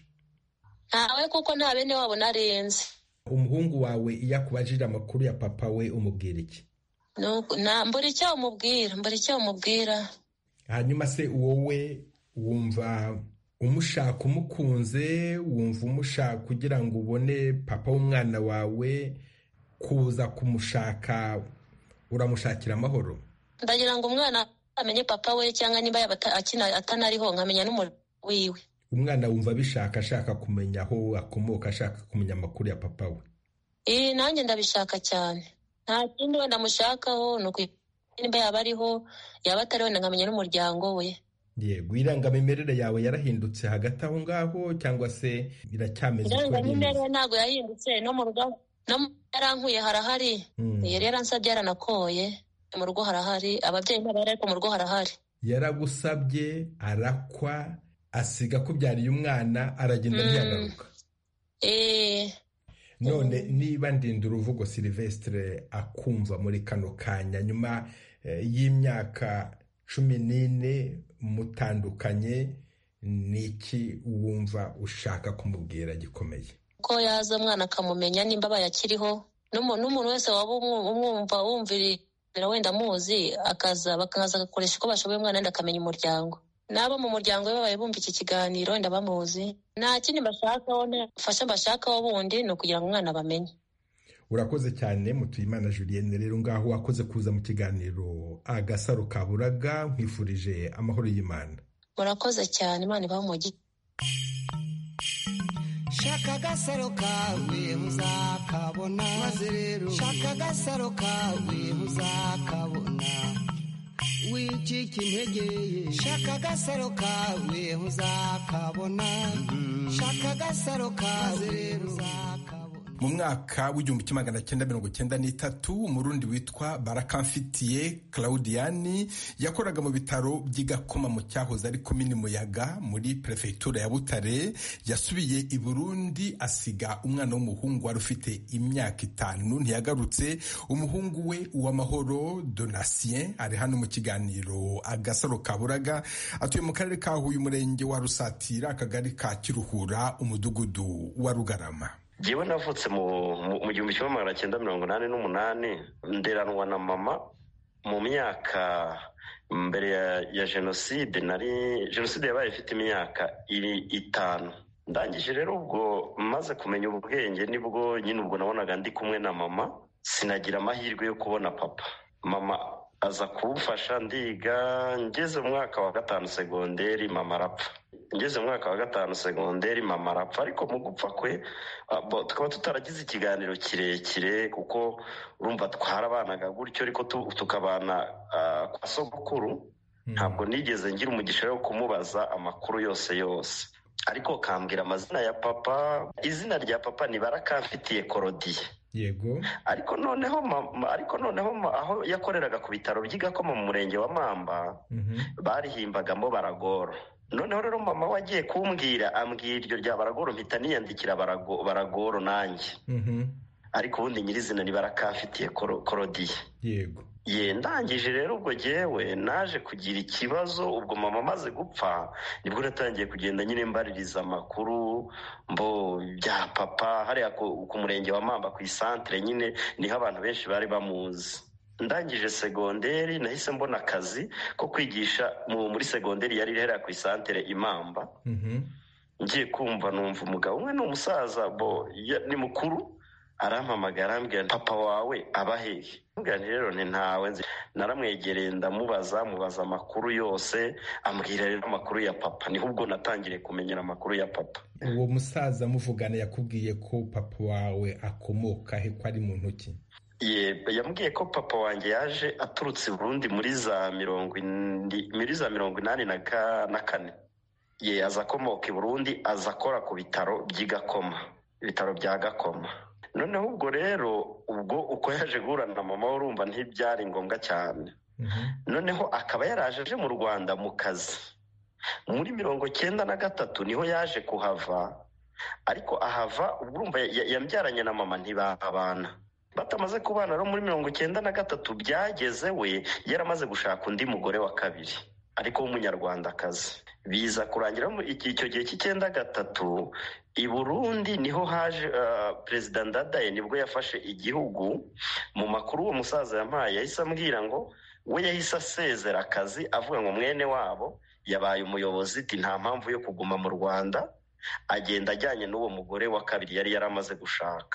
Ntawe, kuko nta bene wabo narenze. Umuhungu wawe iyo akubajije amakuru ya papa we umubwira iki? Nuko na mbura icyo umubwira, mbura icyo umubwira. Hanyuma se wowe wumva umushaka umukunze, wumva umushaka kugira ngo ubone papa w'umwana wawe, kuza kumushaka uramushakira amahoro? Ndagira ngo umwana amenye papa we cyangwa niba yaba akina atanariho nkamenya n'umuryango wiwe. Umwana wumva bishaka ashaka kumenya aho akomoka, ashaka kumenya amakuru ya papa we. Eh nanjye ndabishaka cyane. Nta kindi wenda mushakaho nuko niba yaba ariho yaba atariho nkamenya n'umuryango we. Yego, irangamimerere yawe yarahindutse hagati aho ngaho cyangwa se iracyameze ko irangamimerere ntago yahindutse, no mu rugo no yarankuye harahari. Mm. Yari yaransabye yaranakoye, mu rugo harahari, ababyeyi n'abari ariko mu rugo harahari. Yaragusabye arakwa asiga ko byariye umwana aragenda mm. ntiyagaruka. Eh none mm. niba Ndindura uvugo Sylvestre akumva muri kano kanya nyuma eh, y'imyaka cumi n'ine mutandukanye, niki wumva ushaka kumubwira gikomeye? Ko yaza mwana akamumenya nimba bayakiriho, n'umuntu wese waba umwumva wumvira wenda muzi akaza bakaza gakoresha uko bashoboye umwana wenda akamenya umuryango, nabo mu muryango we babaye bumva iki kiganiro wenda bamuzi. Nta kindi bashakaho, fasha bashakaho bundi ni ukugira ngo umwana bamenye. Urakoze cyane Mutuyimana Julienne, rero ngaho wakoze kuza mu kiganiro Agasaro Kaburaga, nkwifurije amahoro y'Imana. Murakoze cyane, Imana ibahe umugisha. Shaka agasaro kawe uzakabona, maze rero shaka agasaro kawe uzakabona, wicika intege, shaka agasaro kawe uzakabona, shaka agasaro kawe uzakabona. Mu mwaka w'igihumbi kimwe magana cyenda mirongo cyenda n'itatu umurundi witwa Barakamfitiye Claudiani yakoraga mu bitaro by'Igakoma mu cyahoze ari komini Muyaga muri prefecture ya Butare. Yasubiye i Burundi asiga umwana w'umuhungu wari ufite imyaka itanu, ntiyagarutse. Umuhungu we Uwamahoro Donatien ari hano mu kiganiro Agasaro Kaburaga, atuye mu karere ka Huye, umurenge wa Rusatira, akagari ka Kiruhura, umudugudu wa Rugarama. Jewe navutse mu mu gihumbi kimwe magana cyenda mirongo inani n'umunani, nderanwa na mama mu myaka mbere ya, ya jenoside. Nari jenoside yabaye ifite imyaka iri itanu. Ndangije rero ubwo maze kumenya ubwenge nibwo nyine ubwo nabonaga ndi kumwe na mama, sinagira amahirwe yo kubona papa. Mama aza kumfasha ndiga, ngeze mu mwaka wa gatanu segonderi mama arapfa. Ngeze mu mwaka wa gatanu segonderi mama arapfa, ariko mu gupfa kwe tukaba tutaragize ikiganiro kirekire kuko urumva twarabanaga gutyo, ariko tukabana uh, kwa sogokuru. Ntabwo nigeze ngira umugisha wo kumubaza amakuru yose yose, ariko kambwira amazina ya papa. Izina rya papa ni Barakamfitiye Claudie. Yego. Ariko noneho mama, ariko noneho aho yakoreraga ku bitaro by'Igakoma mu murenge wa Mamba, mm-hmm. barihimbagamo Baragoro. Noneho rero mama wagiye kumbwira ambwira iryo rya Baragoro, mpita niyandikira Barago, Baragoro nanjye. Mhm. Ariko ubundi nyirizina ni Barakamfitiye Claudie. Yego. Ye ndangije rero ubwo jewe naje kugira ikibazo, ubwo mama maze gupfa nibwo natangiye kugenda nyine mbaririza amakuru mbo bya papa hariya ku murenge wa Mamba ku isantre, nyine niho abantu benshi bari bamuzi. Ndangije segonderi nahise mbona akazi ko kwigisha muri segonderi yari rihera ku isantere Imamba. Mhm. Ngiye kumva numva umugabo umwe n'umusaza bo ni mukuru arampamagara ambwira papa wawe abahehe. Mbwira rero ni ntawe nzi. Naramwegereye ndamubaza mubaza amakuru yose, ambwira rero amakuru ya papa. Niho ubwo natangiriye kumenyera amakuru ya papa. Uwo musaza muvugana yakubwiye ko papa wawe akomoka he, ko ari mu ntoki? Ye yambwiye ko papa wanjye yaje aturutse Burundi muri za mirongo indi muri za mirongo inani na kane. Ye aza komoka i Burundi, aza akora ku bitaro by'Igakoma, ibitaro bya Gakoma. Noneho ubwo rero ubwo uko yaje guhura na mama urumva ntibyari ngombwa cyane. Mm-hmm. Noneho akaba yaraje aje mu Rwanda mu kazi muri mirongo cyenda na gatatu, niho yaje kuhava. Ariko ahava ubwo urumva yambyaranye na mama ntibabana. Batamaze kubana rero muri mirongo cyenda na gatatu byageze we yaramaze gushaka undi mugore wa kabiri, ariko w'umunyarwandakazi. Biza kurangira mu icyo gihe cy'icyenda gatatu i Burundi niho haje uh, President Ndadaye, nibwo yafashe igihugu. Mu makuru uwo musaza yampaye yahise ambwira ngo we yahise asezera akazi avuga ngo mwene wabo yabaye umuyobozi, ati nta mpamvu yo kuguma mu Rwanda, agenda ajyanye n'uwo mugore wa kabiri yari yaramaze gushaka.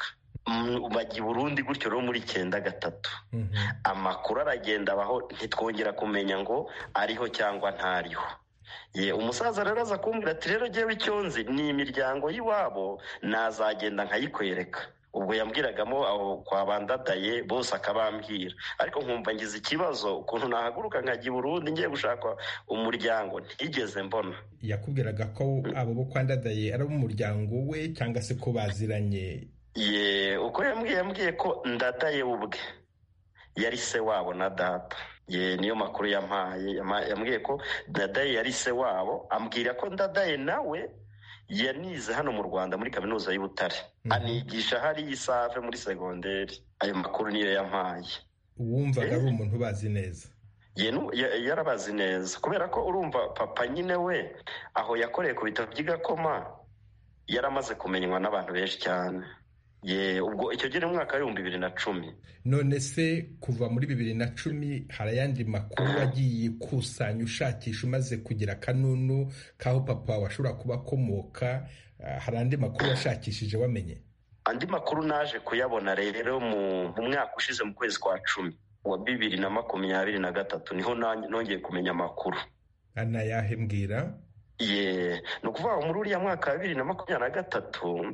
bajya i Burundi gutyo rero muri icyenda gatatu amakuru aragenda abaho ntitwongera kumenya ngo ariho cyangwa ntariho. ye umusaza rero aza kumbwira ati rero jyewe icyo nzi ni imiryango y'iwabo nazagenda nkayikwereka. ubwo yambwiragamo aho kwa bandadaye bose akabambwira, ariko nkumva ngize ikibazo ukuntu nahaguruka nkajya i Burundi ngiye gushaka umuryango ntigeze mbona. yakubwiraga ko abo bo kwa ndadaye ari umuryango we cyangwa se ko baziranye? ye uko yambwiye yambwiye ko ndadaye ubwe yari se wabo na data. ye niyo makuru yampaye, yambwiye ko ndadaye yari se wabo, ambwira ko ndadaye nawe yanize hano mu Rwanda muri kaminuza y'u Butare, anigisha hari isave muri segonderi. ayo makuru niyo yampaye. wumvaga ari umuntu ubazi neza? ye yarabazi neza kubera ko urumva papa nyine we aho yakoreye ku bitaro by'i Gakoma yaramaze kumenywa n'abantu benshi cyane. ye ubwo icyo gihe mu mwaka w'ibihumbi bibiri na cumi. none se kuva muri bibiri na cumi hari ayandi makuru wagiye kusanya ushakisha umaze kugira akanunu k'aho papa washobora kuba akomoka? hari andi makuru washakishije wamenye? andi makuru naje kuyabona rero mu mwaka ushize mu kwezi kwa cumi wa bibiri na makumyabiri na gatatu niho nongeye kumenya amakuru. anayahe mbwira? ye ni ukuvuga muri uriya mwaka wa bibiri na makumyabiri na gatatu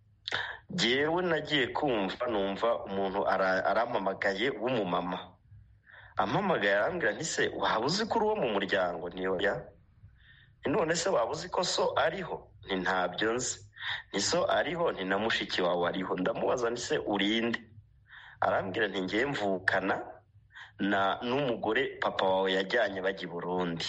jyewe nagiye kumva numva umuntu arampamagaye w'umumama, ampamagaye arambwira nti se waba uzi ko uri uwo mu muryango? niyo ya none se waba uzi ko so ariho? ni ntabyo nzi. ni so ariho? ni na mushiki wawe ariho. ndamubaza nti se urinde? arambwira nti ngiye mvukana na n'umugore papa wawe yajyanye bajya i Burundi.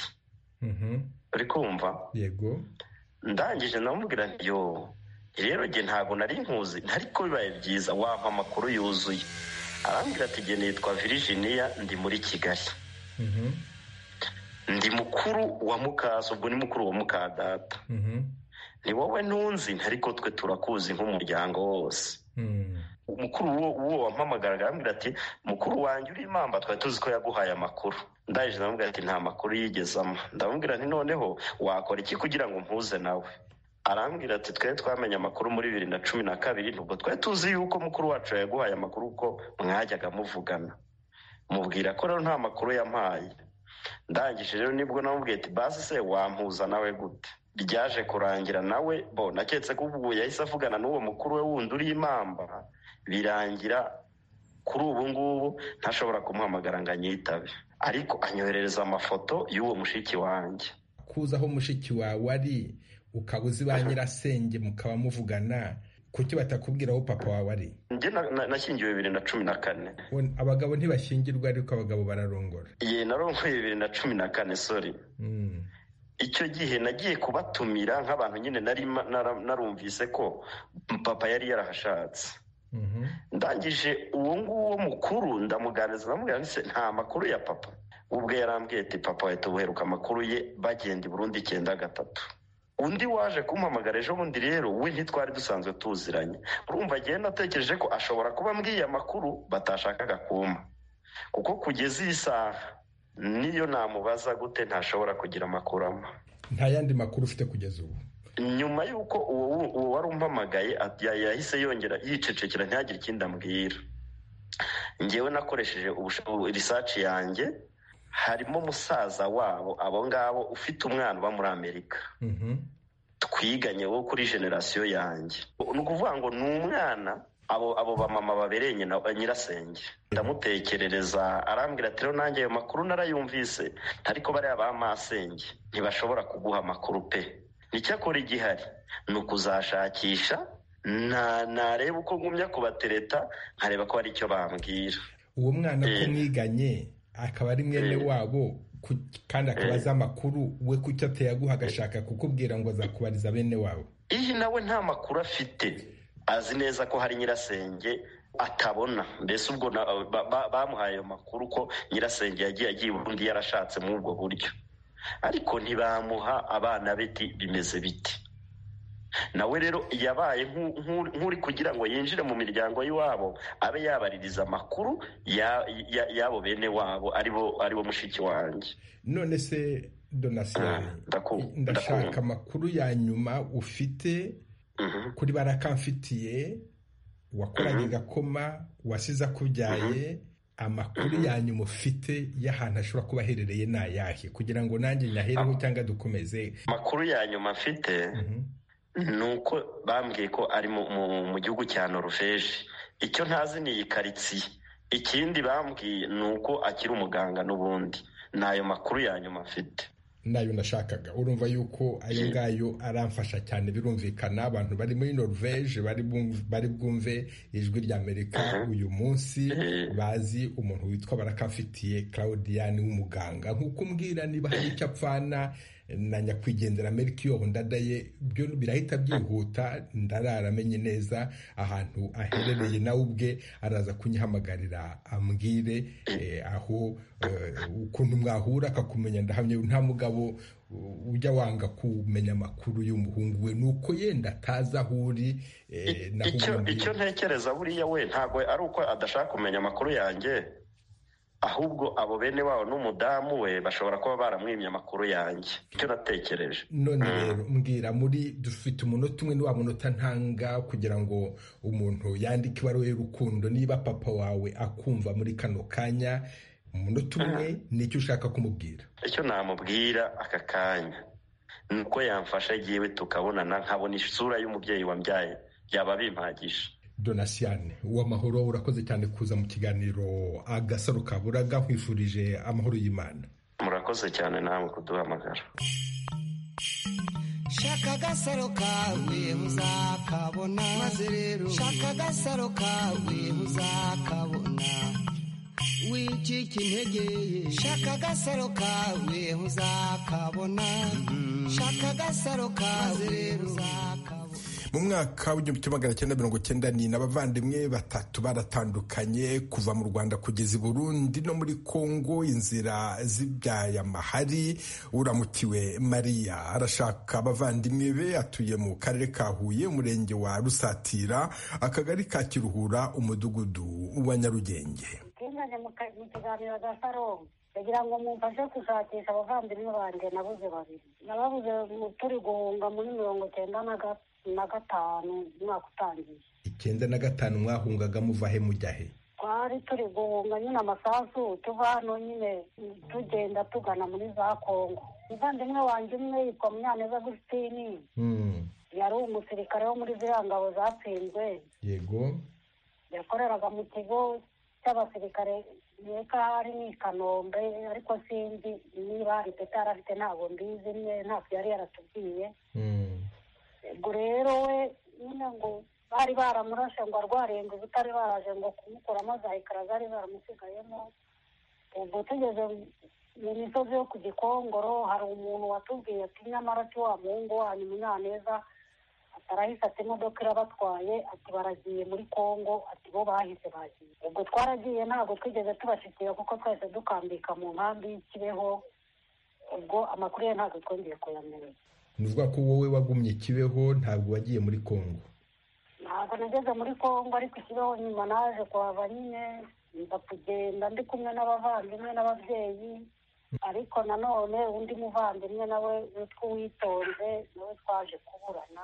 uri kumva? yego. ndangije ndamubwira nti yo rero jye ntabwo nari nkuzi, ariko bibaye byiza wampa amakuru yuzuye. arambwira ati jye nitwa Virginia, ndi muri Kigali. ndi mukuru wa mukaso, ubwo ni mukuru wa mukadata. ni wowe ntunzi, ariko twe turakuzi nk'umuryango wose. umukuru uwo wampamagaraga arambwira ati mukuru wanjye uri Mamba, twari tuzi ko yaguhaye amakuru. ndangije ndamubwira ati nta makuru yigezamo. ndamubwira nti noneho wakora iki kugira ngo mpuze nawe? arambwira ati twe twamenye amakuru muri bibiri na cumi na kabiri, nubwo twari tuzi yuko mukuru wacu yaguhaye amakuru ko mwajyaga muvugana. mubwira ko rero nta makuru yampaye. ndangije rero nibwo namubwiye ati basi se wampuza nawe gute? ryaje kurangira nawe bo naketse ko ubwo yahise avugana n'uwo mukuru we wundi uri Mamba, birangira kuri ubu ngubu ntashobora kumuhamagara ngo anyitabe, ariko anyoherereza amafoto y'uwo mushiki wanjye. kuza aho mushiki wawe ari ukaba uzi ba nyirasenge mukaba muvugana, kuki batakubwira aho papa wawe ari? njye nashyingiwe bibiri na cumi na kane. abagabo ntibashyingirwa ariko abagabo bararongora? ye narongoye bibiri na cumi na kane sorry. icyo gihe nagiye kubatumira nk'abantu nyine nari narumvise ko papa yari yarahashatse. ndangije uwo nguwo mukuru ndamuganiriza, ndamubwira nti se nta makuru ya papa? ubwo yarambwiye ati papa wahita ubuheruka amakuru ye bagenda i Burundi icyenda gatatu. undi waje kumpamagara ejo bundi rero we ntitwari dusanzwe tuziranye. urumva agiye natekereje ko ashobora kuba mbwiye amakuru batashakaga kumpa, kuko kugeza iyi saha niyo namubaza gute ntashobora kugira amakuru ampa. nta yandi makuru ufite kugeza ubu? nyuma y'uko uwo wari umpamagaye yahise yongera yicecekera ntihagire ikindi ambwira, ngewe nakoresheje research yanjye, harimo musaza wabo abo ngabo ufite umwana uba muri Amerika. twiganye wo kuri generasiyo yanjye. ni ukuvuga ngo ni umwana abo abo bamama babereye nyirasenge. ndamutekerereza arambwira ati rero nanjye ayo makuru narayumvise, ariko bariya ba masenge ntibashobora kuguha amakuru pe. n'icyakora igihari ni ukuzashakisha nareba uko ngumya kubatereta nkareba ko hari icyo bambwira. uwo mwana ko mwiganye akaba ari mwene wabo kandi akaba azi amakuru, we kuki atayaguha agashaka kukubwira ngo azakubariza bene wabo? iyi nawe nta makuru afite, azi neza ko hari nyirasenge atabona. mbese ubwo bamuhaye ayo makuru ko nyirasenge yagiye agiye ubundi yarashatse muri ubwo buryo, ariko ntibamuha abana biti bimeze biti. nawe rero yabaye nk'uri kugira ngo yinjire mu miryango y'iwabo abe yabaririza amakuru y'abo bene wabo aribo mushiki wanjye. none se Donatien, ndashaka amakuru ya nyuma ufite kuri Baraka mfitiye wakoranye igakoma wasize akubyaye amakuru yanyu mufite y'ahantu ashobora kuba aherereye ni ayahe kugira ngo nanjye nyahereho cyangwa dukomeze? Amakuru ya nyuma mfite ni uko bambwiye ko ari mu gihugu cya Norvège. Icyo ntazi ni iyi karitsiye. Ikindi bambwiye ni uko akiri umuganga n'ubundi. Ni ayo makuru ya nyuma mfite. Nayo nashakaga. Urumva yuko ayo ngayo aramfasha cyane, birumvikana abantu bari muri Norvège bari bwumve ijwi rya Amerika uyu munsi bazi umuntu witwa Barakafitiye Claudiane w'umuganga. Nkuko mbwira niba hari icyo apfana na nyakwigendera Melchior Ndadaye byo birahita byihuta, ndararamenye neza ahantu aherereye, nawe ubwe araza kunyihamagarira ambwire eh, aho ukuntu mwahura akakumenya. Ndahamye nta mugabo ujya wanga kumenya amakuru y'umuhungu we, nuko yenda ataza aho uri. eh, icyo icyo ntekereza buriya we ntabwo ari uko adashaka kumenya amakuru yanjye, ahubwo abo bene wabo n'umudamu we bashobora kuba baramwimye amakuru yanjye. Icyo natekereje. None rero mbwira, muri dufite umunota umwe, ni wa munota ntanga kugira ngo umuntu yandike ibaruwa y'urukundo. Niba papa wawe akumva muri kano kanya, umunota umwe nicyo ushaka kumubwira? Icyo namubwira aka kanya ni uko yamfasha yewe tukabonana nkabona isura y'umubyeyi wambyaye, byaba bimpagije. Donasiane uw'amahoro, urakoze cyane kuza mu kiganiro Agasaro Kaburaga. Nkwifurije amahoro y'Imana. Murakoze cyane namwe kuduhamagara. Shaka agasaro kawe uzakabona, maze rero shaka agasaro kawe uzakabona, wicika intege. Shaka agasaro kawe uzakabona, shaka agasaro kawe uzakabona. Mu mwaka w'igihumbi kimwe magana cyenda mirongo cyenda ni abavandimwe batatu baratandukanye kuva mu Rwanda kugeza i Burundi no muri Kongo. Inzira zibyaye amahari. Uramutiwe Maria arashaka abavandimwe be, atuye mu karere ka Huye, umurenge wa Rusatira, akagari ka Kiruhura, umudugudu wa Nyarugenge. Kingane mu kiganiro Agasaro kugira ngo mumfashe gushakisha abavandimwe banjye nabuze babiri. Nababuze turi guhunga muri mirongo cyenda na gatatu na gatanu umwaka utangiye. Icyenda na gatanu mwahungaga muva he mujya he? Twari turi guhunga nyine amasasu tuva hano nyine tugenda tugana muri za Kongo. Umuvandimwe wanjye umwe yitwa Munyaneza Agusitini. Mm. Yari umusirikare wo muri ziriya ngabo zatsinzwe. Yego. Yakoreraga mu kigo cy'abasirikare yeka hari ni Kanombe, ariko sinzi niba ipeta arafite ntabwo mbizi, ntabwo yari yaratubwiye. Mm. Ubwo rero we nyine ngo bari baramurashe ngo arwarenga ubutari baraje ngo kumukuramo za ikara zari baramusigayemo. Ubwo tugeze mu misozi yo ku Gikongoro hari umuntu watubwiye ati nyamara ati wa muhungu wanyu Munyaneza atarahise ati imodoka irabatwaye, ati baragiye muri Kongo, ati bo bahise bagiye. Ubwo twaragiye ntabwo twigeze tubashikira kuko twese dukambika mu nkambi y'Ikibeho. Ubwo amakuru ye ntabwo twongeye kuyamenya. Nuvuga ko wowe wagumye Kibeho, ntabwo wagiye muri Kongo? Ntabwo nageze muri Kongo, ariko Kibeho nyuma naje kuhava nyine ndakugenda ndi kumwe n'abavandimwe n'ababyeyi. Ariko nanone undi muvandimwe nawe witwa Uwitonze nawe twaje kuburana.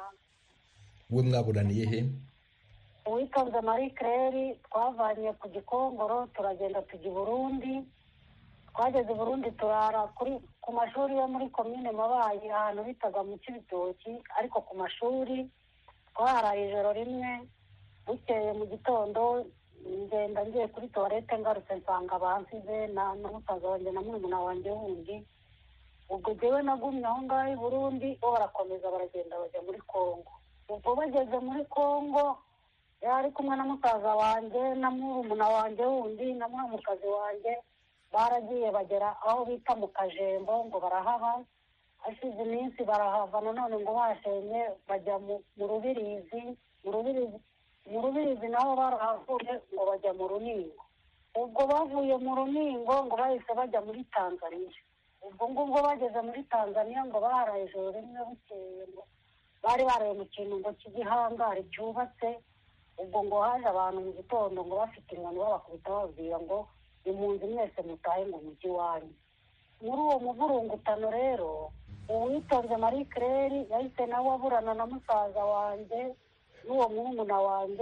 We mwaburaniye he? Uwitonze Marie Claire twavanye ku Gikongoro turagenda tujya i Burundi. Twageze i Burundi turara kuri ku mashuri yo muri komine Mabayi ahantu bitaga mu Cibitoki, ariko ku mashuri twaharaye ijoro rimwe. Bukeye mu gitondo ngenda ngiye kuri toilette ngarutse nsanga bansize na musaza wanjye na murumuna wanjye wundi. Ubwo jewe nagumye aho ngaho i Burundi, bo barakomeza baragenda bajya muri Kongo. Ubwo bageze muri Kongo yari kumwe na musaza wanjye na murumuna wanjye wundi na muramukazi wanjye, baragiye bagera aho bita mu Kajembo ngo barahaba. Hashize iminsi barahava nanone ngo bashenye bajya mu Rubirizi. Mu Rubirizi mu Rubirizi naho barahavuye ngo bajya mu Runingo. Ubwo bavuye mu Runingo ngo bahise bajya muri Tanzania. Ubwo ngubwo bageze muri Tanzania ngo baharaye ijoro rimwe. Bukeye ngo bari baraye mu kintu ngo cy'igihangari cyubatse. Ubwo ngo haje abantu mu gitondo ngo bafite inkoni babakubita bababwira ngo impunzi mwese mutahe ngo mujyi wanyu. Muri uwo muvurungutano rero Uwitonze Marie Claire yahise nawe aburana na musaza wanjye n'uwo murumuna wanjye,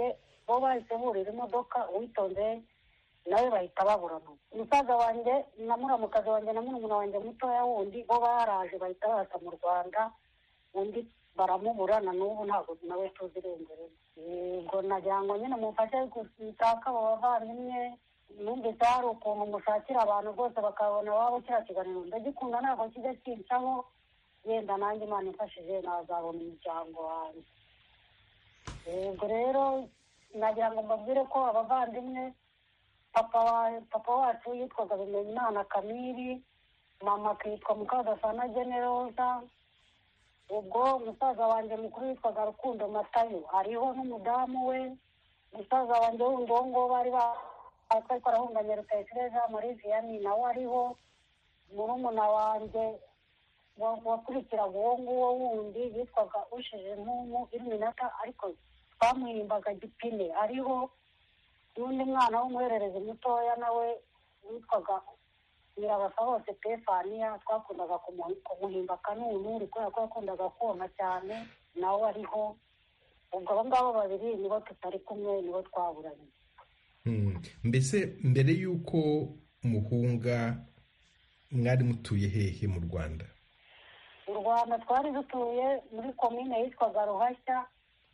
bo bahise burira imodoka Uwitonze nawe bahita baburana. Umusaza wanjye na muramukazi wanjye na murumuna wanjye mutoya wundi bo baraje bahita baza mu Rwanda, undi baramubura na n'ubu ntabwo nawe tuzi irengero. Ubwo nagira ngo nyine mumfashe gushaka abo bavandimwe, numvise hari ukuntu mushakira abantu bose bakabona wabo kiriya kiganiro ndagikunda ntabwo kijya kincaho, yenda nanjye Imana imfashije nazabona umuryango wanjye. Ubwo rero nagira ngo mbabwire ko abavandimwe, papa wa papa wacu yitwaga Bimenyimana Kamiri, mama akitwa Mukagasana Generosa. Ubwo umusaza wanjye mukuru yitwaga Rukundo Matayo ariho n'umudamu we. Umusaza wanjye wundi wo ngo bari batari barahunganye Rutayisire Jean Marie Vianney nawe ariho. Murumuna wanjye wakurikiraga uwo nguwo wundi yitwaga Ushije Mpumu Illuminata, ariko twamuhimbaga Gipine ariho. N'undi mwana w'umuhererezi mutoya nawe witwaga Nyirabasa hose Pefaniya, twakundaga kumuhimba Kanunu kubera ko yakundaga konka cyane, nawe ariho. Ubwo abo ngabo babiri nibo tutari kumwe, nibo twaburanye. Mbese mbere y'uko muhunga mwari mutuye hehe mu Rwanda? Mu Rwanda twari dutuye muri komine yitwaga Ruhashya,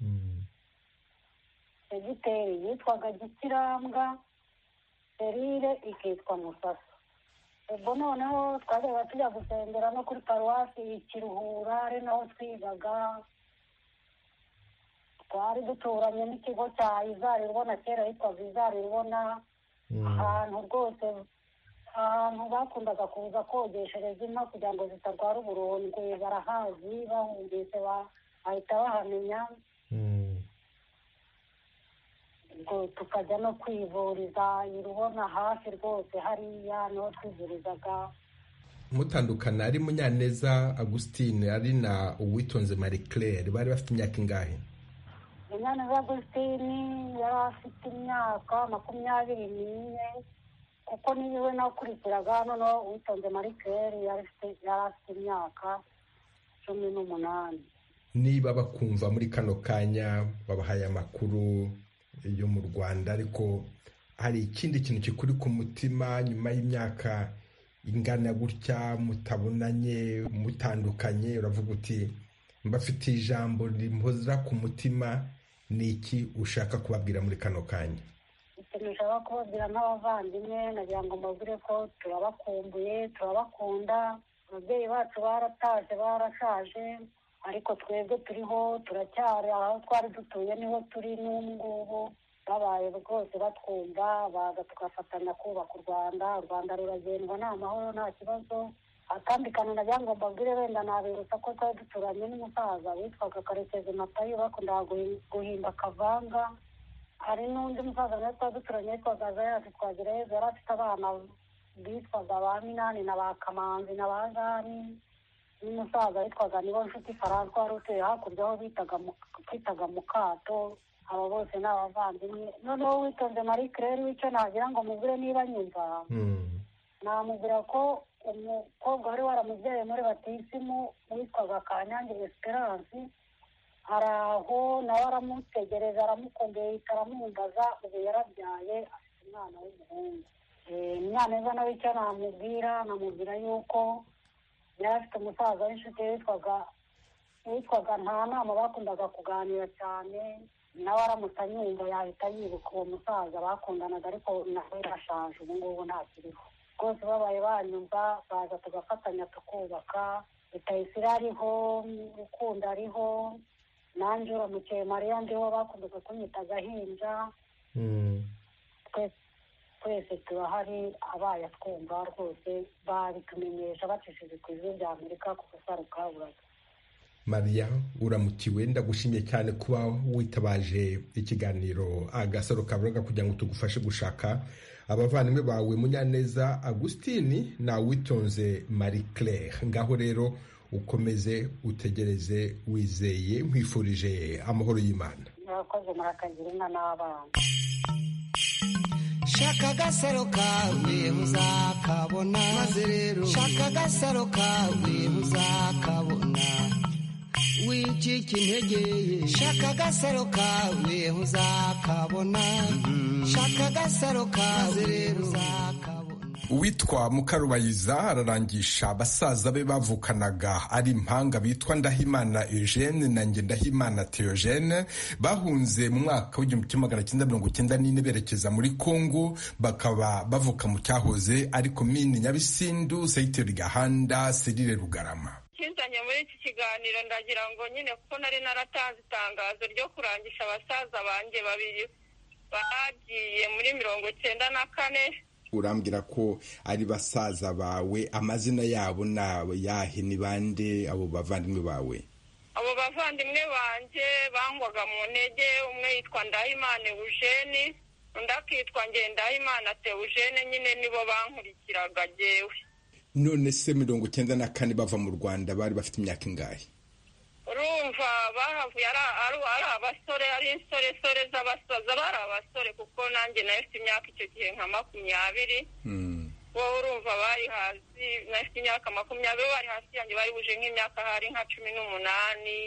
segiteri yitwaga Gikirambwa, serire ikitwa Musasa. Ubwo noneho twajyaga tujya gusengera no kuri paruwasi Ikiruhura, ari naho twigaga. Twari duturanye n'ikigo cya Izariribona, kera yitwaga Izariribona. Ahantu rwose ahantu bakundaga kuza kogeshereza inka kugira ngo zitarwara uburondwe, barahazi, bahumvise bahita bahamenya. Ubwo tukajya no kwivuriza Irubona hafi rwose hariya niho twivurizaga. Mutandukana ari Munyaneza Augustine ari na Uwitonze Marie Claire bari bafite imyaka ingahe? Munyaneza Augustine yari afite imyaka makumyabiri n'ine, kuko niwe nakurikiraga. Noneho Uwitonze Marie Claire yari afite imyaka cumi n'umunani. Niba bakumva muri kano kanya babahaye amakuru yo mu Rwanda, ariko hari ikindi kintu kikuri ku mutima nyuma y'imyaka ingana gutya mutabonanye mutandukanye, uravuga uti mbafite ijambo rimpoza ku mutima, ni iki ushaka kubabwira muri kano kanya? Ikintu ushaka kubabwira n'abavandimwe, nagira ngo mbabwire ko turabakumbuye, turabakunda. Ababyeyi bacu barataje, barashaje, ariko twebwe turiho, turacyari aho twari dutuye niho turi n'ubu ngubu. Babaye rwose batwumva, baza tugafatanya kubaka u Rwanda. U Rwanda ruragendwa nta mahoro, nta kibazo. Akandi kantu nagira ngo mbabwire, wenda nabibutsa ko twari duturanye n'umusaza witwaga Karekezi Matayo, bakundaga guhimba Kavanga. Hari n'undi musaza nawe twari duturanye witwaga Zayasi Twagirayezu, yari afite abana bitwaga ba Minani na ba Kamanzi na ba Zani. N'umusaza witwaga Nibonshuti Francois wari utuye hakurya aho bitaga mu Kato. Abo bose ni abavandimwe. Noneho Uwitonze Marie Claire w'icyo nagira ngo mubwire niba nyumva, namubwira ko umukobwa wari waramubyaye muri batisimu witwaga Kanyange Esperance hari aho nawe aramutegereza, aramukombeye, aramwumbaza. Ubu yarabyaye, afite umwana w'umuhungu. Munyaneza nawe icyo namubwira, namubwira yuko yari afite umusaza w'inshuti witwaga witwaga nta nama, bakundaga kuganira cyane. Nawe aramutse anyumva yahita yibuka uwo musaza bakundanaga, ariko nawe yarashaje, ubu ngubu ntakiriho. Rwose babaye banyumva, baza tugafatanya tukubaka. Rutayisire ariho, Rukundo ariho, nanjye uramukeye Mariya ndiho, bakundaga kunyita Gahinja. Twese turahari, abaye atwumva rwose babitumenyesha bacishije ku ijwi rya Amerika ku Gasaro Kaburaga. Mariya uramukiwe, ndagushimiye cyane kuba witabaje ikiganiro Agasaro Kaburaga kugira ngo tugufashe gushaka abavandimwe bawe Munyaneza Augustine na Uwitonze Marie Claire. Ngaho rero ukomeze utegereze wizeye, nkwifurije amahoro y'Imana. Murakoze, murakagira inka n'abana. Shaka agasaro kawe muzakabona, maze rero shaka agasaro kawe muzakabona. wicika intege shaka agasaro kawe uzakabona shaka agasaro kawe rero uzakabona. Uwitwa Mukarubayiza ararangisha basaza be bavukanaga ari impanga bitwa Ndahimana Eugene na Ngendahimana Theogene bahunze mu mwaka w'igihumbi kimwe magana cyenda mirongo cyenda n'ine berekeza muri Kongo, bakaba bavuka mu cyahoze ari komini Nyabisindu, Seyiteri Gahanda, Serire Rugarama. Kinzanye muri iki kiganiro ndagira ngo nyine kuko nari naratanze itangazo ryo kurangisha abasaza banjye babiri bagiye muri mirongo cyenda na kane. Urambwira ko ari basaza bawe, amazina yabo nawe yahe ni bande abo bavandimwe bawe? Abo bavandimwe banje bangwaga mu ntege, umwe yitwa Ndahimana Eugene undi akitwa Ngendahimana Theogene, nyine nibo bankurikiraga jewe. None se mirongo cyenda na kane bava mu Rwanda bari bafite imyaka ingahe? Urumva bahavuye ari abasore, ari insoresore z'abasaza, bari abasore kuko nanjye nafite imyaka icyo gihe nka makumyabiri. Wowe urumva bari hasi, nafite imyaka makumyabiri, bari hasi yanjye bari buje nk'imyaka hari nka cumi n'umunani.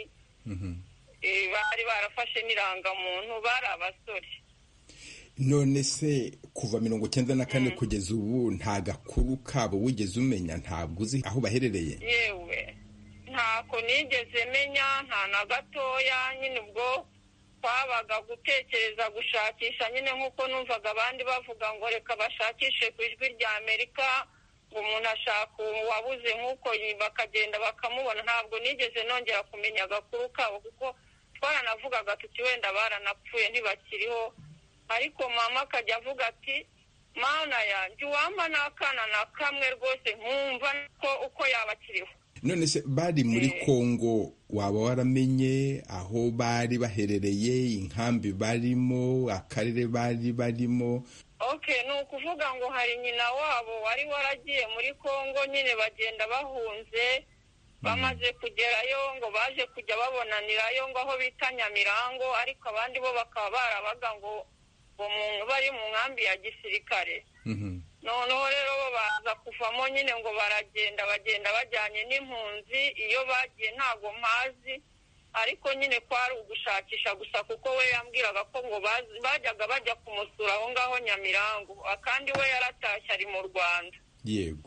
Bari barafashe n'irangamuntu, bari abasore. None se kuva mirongo cyenda na kane kugeza ubu nta gakuru kabo wigeze umenya? Ntabwo uzi aho baherereye? Yewe ntako nigeze menya, nta na gatoya. Nyine ubwo twabaga gutekereza gushakisha, nyine nk'uko numvaga abandi bavuga ngo reka bashakishe ku ijwi rya Amerika, ngo umuntu ashaka uwabuze nk'uko bakagenda bakamubona. Ntabwo nigeze nongera kumenya agakuru kabo kuko twaranavugaga tuti wenda baranapfuye ntibakiriho. Ariko mama akajya avuga ati mana yanjye uwampa n'akana na kamwe rwose nkumva ko uko yabakiriho. None se bari muri Kongo waba waramenye aho bari baherereye, inkambi barimo, akarere bari barimo? Okay, ni ukuvuga ngo hari nyina wabo wari waragiye muri Kongo, nyine bagenda bahunze. Bamaze kugerayo ngo baje kujya babonanirayo ngo aho bita Nyamirango, ariko abandi bo bakaba barabaga ngo bari mu nkambi ya gisirikare. Noneho rero bo baza kuvamo, nyine ngo baragenda bagenda bajyanye n'impunzi. Iyo bagiye ntago mpazi, ariko nyine kwari ugushakisha gusa kuko we yambwiraga ko ngo bajyaga bajya kumusura aho ngaho Nyamirango, kandi we yaratashye ari mu Rwanda. Yego.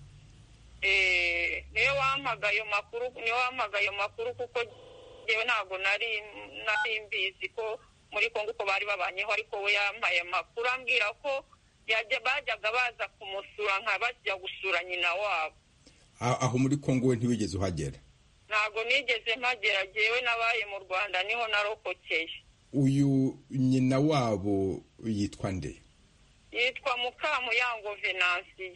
Eh, niyo wampaga ayo makuru, niyo wampaga ayo makuru kuko jewe ntago nari nari mbizi ko muri Kongo ko bari babanyeho, ariko we yampaye amakuru ambwira ko yajya bajyaga baza kumusura nka bajya gusura nyina wabo. Aho muri Kongo we ntiwigeze uhagera? Ntago nigeze mpagera, jewe nabaye mu Rwanda niho narokokeye. Uyu nyina wabo yitwa nde? Yitwa Mukamuyango Venansiye.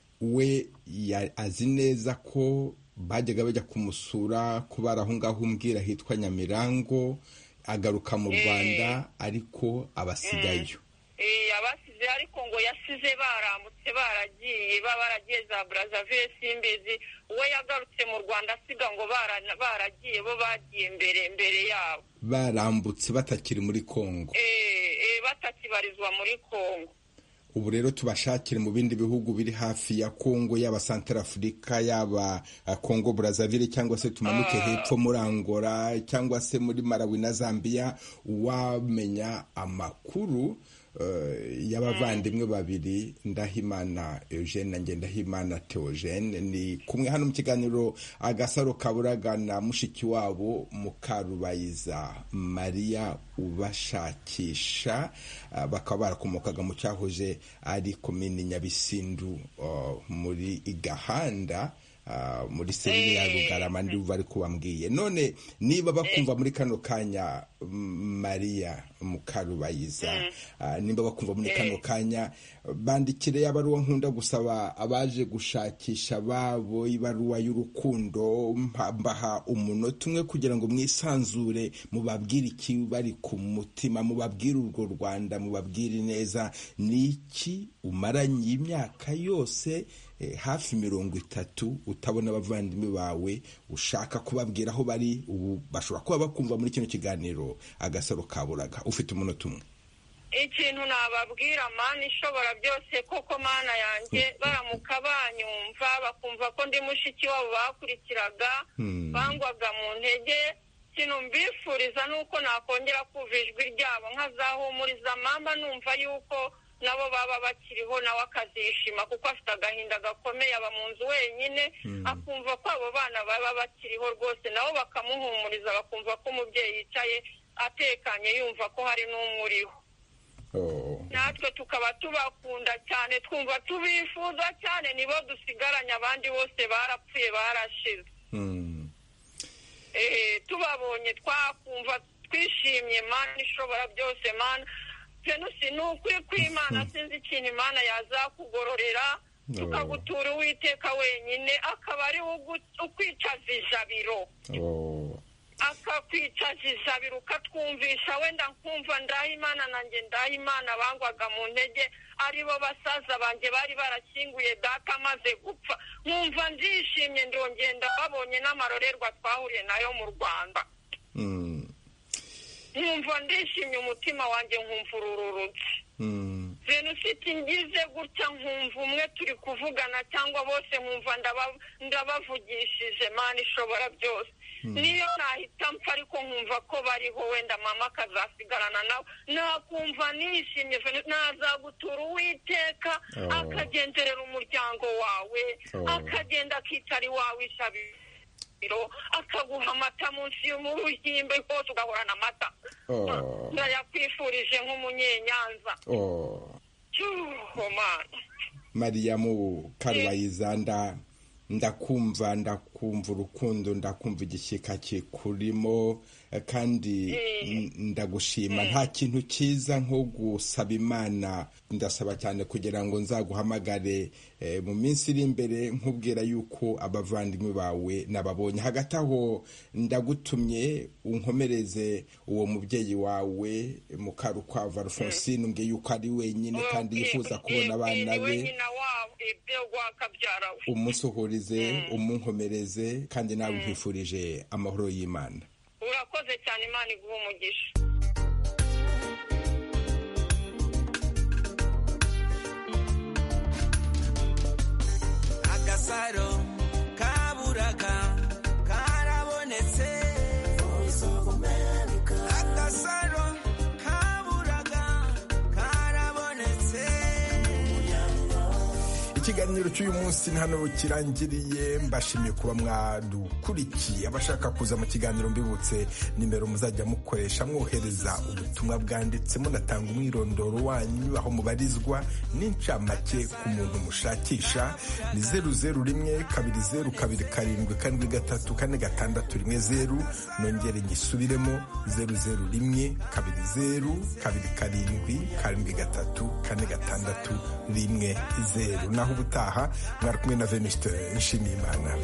We azi neza ko bajyaga bajya kumusura kubara aho ngaho umbwira hitwa Nyamirango, agaruka mu Rwanda ariko abasigayo? Eh, abasize ariko ngo yasize barambutse baragiye baragiye za Brazzaville simbizi. We yagarutse mu Rwanda asiga ngo baragiye bo bagiye mbere mbere yabo, barambutse batakiri muri Kongo. Eh, eh batakibarizwa muri Kongo. Ubu rero tubashakire mu bindi bihugu biri hafi ya Kongo, yaba Central Africa, yaba Kongo Brazzaville, cyangwa se tumanuke hepfo muri Angola, cyangwa se muri Malawi na Zambia. Wamenya amakuru uh, y'abavandimwe babiri Ndahimana Eugene na Ngendahimana Theogene. Ni kumwe hano mu kiganiro Agasaro Kaburaga na mushiki wabo Mukarubayiza Maria ubashakisha. Uh, bakaba barakomokaga mu cyahoze ari komini Nyabisindu uh, muri Igahanda, uh, muri Serire ya Rugarama ndi bari kubambwiye. None niba bakumva muri kano kanya Maria Mukarubayiza, uh, niba bakumva muri kano kanya bandikire yabaruwa nkunda gusaba abaje gushakisha babo ibaruwa y'urukundo, mbaha umunota umwe kugira ngo mwisanzure mubabwire iki bari ku mutima, mubabwire urwo Rwanda, mubabwire neza niki umaranye imyaka yose eh, hafi mirongo itatu utabona abavandimwe bawe, ushaka kubabwira aho bari. Ubu bashobora kuba bakumva muri kino kiganiro Agasaro Kaburaga. Ufite umunota umwe. ikintu nababwira mana ishobora byose koko mana yanjye baramuka banyumva bakumva ko ndi mushiki wabo bakurikiraga bangwaga mu ntege ikintu mbifuriza nuko nakongera kumva ijwi ryabo nkazahumuriza mama numva yuko nabo baba bakiriho nawe akazishima kuko afite agahinda gakomeye aba mu nzu wenyine akumva ko abo bana baba bakiriho rwose nabo bakamuhumuriza bakumva ko umubyeyi yicaye atekanye yumva ko hari n'umwe uriho natwe tukaba tubakunda cyane twumva tubifuza cyane nibo dusigaranye abandi bose barapfuye barashize tubabonye twakumva twishimye mana ishobora byose mana penusi ni ukuri kw'imana sinzi ikintu imana yazakugororera tukagutura uwiteka wenyine akaba ari ukwicaza ijabiro akakwicaza ijabiro ukatwumvisha wenda nkumva ndaha imana nanjye ndaha imana bangwaga mu ntege aribo basaza banjye bari barashyinguye data amaze gupfa nkumva ndishimye ndongenda babonye n'amarorerwa twahuriye nayo mu rwanda nkumva ndishimye umutima wanjye nkumva urururutse jenoside ngize gutya nkumva umwe turi kuvugana cyangwa bose nkumva ndabavugishije mana ishobora byose niyo nahita mpfa ariko nkumva ko bariho wenda mama akazasigarana nawe nakumva nishimye nazagutura uwiteka akagenderera umuryango wawe akagenda akicara iwawe ijabiro akaguha amata munsi y'umuhimbe hose ugahorana amata ndayakwifurije nk'umunyenyanza mariyamu karwayizanda ndakumva ndakumva urukundo ndakumva igishyika kikurimo kandi ndagushima nta kintu cyiza nko gusaba imana ndasaba cyane kugira ngo nzaguhamagare mu minsi iri imbere nkubwira yuko abavandimwe bawe nababonye hagati aho ndagutumye unkomereze uwo mubyeyi wawe Mukarukwavu Alphonsine umbwiye yuko ari wenyine kandi yifuza kubona abana be umusuhurize umunkomereze kandi nawe nkwifurije amahoro y'Imana. Urakoze cyane Imana iguha umugisha. Agasaro kaburaga karabonetse Agasaro kaburaga karabonetse. Ikiganiro cy'uyu munsi hano kirangiriye mbashimiye kuba mwadukurikiye abashaka kuza mu kiganiro mbibutse nimero muzajya mukoresha mwohereza ubutumwa bwanditse munatanga umwirondoro wanyu aho mubarizwa n'incamake ku muntu mushakisha ni zeru zeru rimwe kabiri zeru kabiri karindwi karindwi gatatu kane gatandatu rimwe zeru nongere ngisubiremo zeru zeru rimwe kabiri zeru kabiri karindwi karindwi gatatu kane gatandatu rimwe zeru naho ubutaha mwari kumwe na Venuste Nshimiyimana.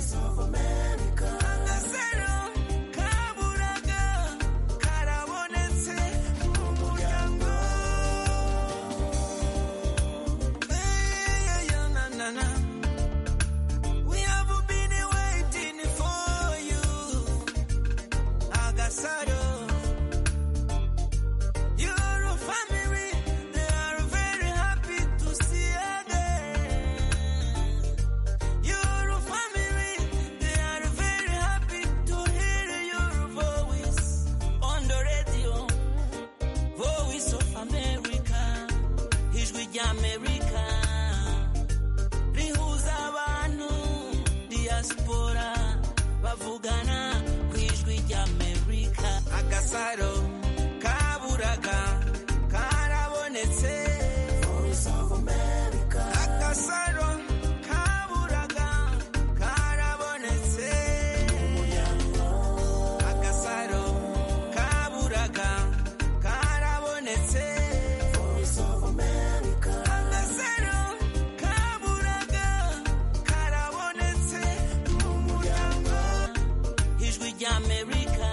Agasaro kaburaga karabonetse Agasaro kaburaga karabonetse Agasaro kaburaga karabonetse Agasaro kaburaga karabonetse mu muryango ijwi ry'Amerika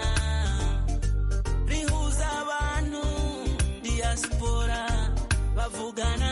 rihuza abantu diaspora bavugana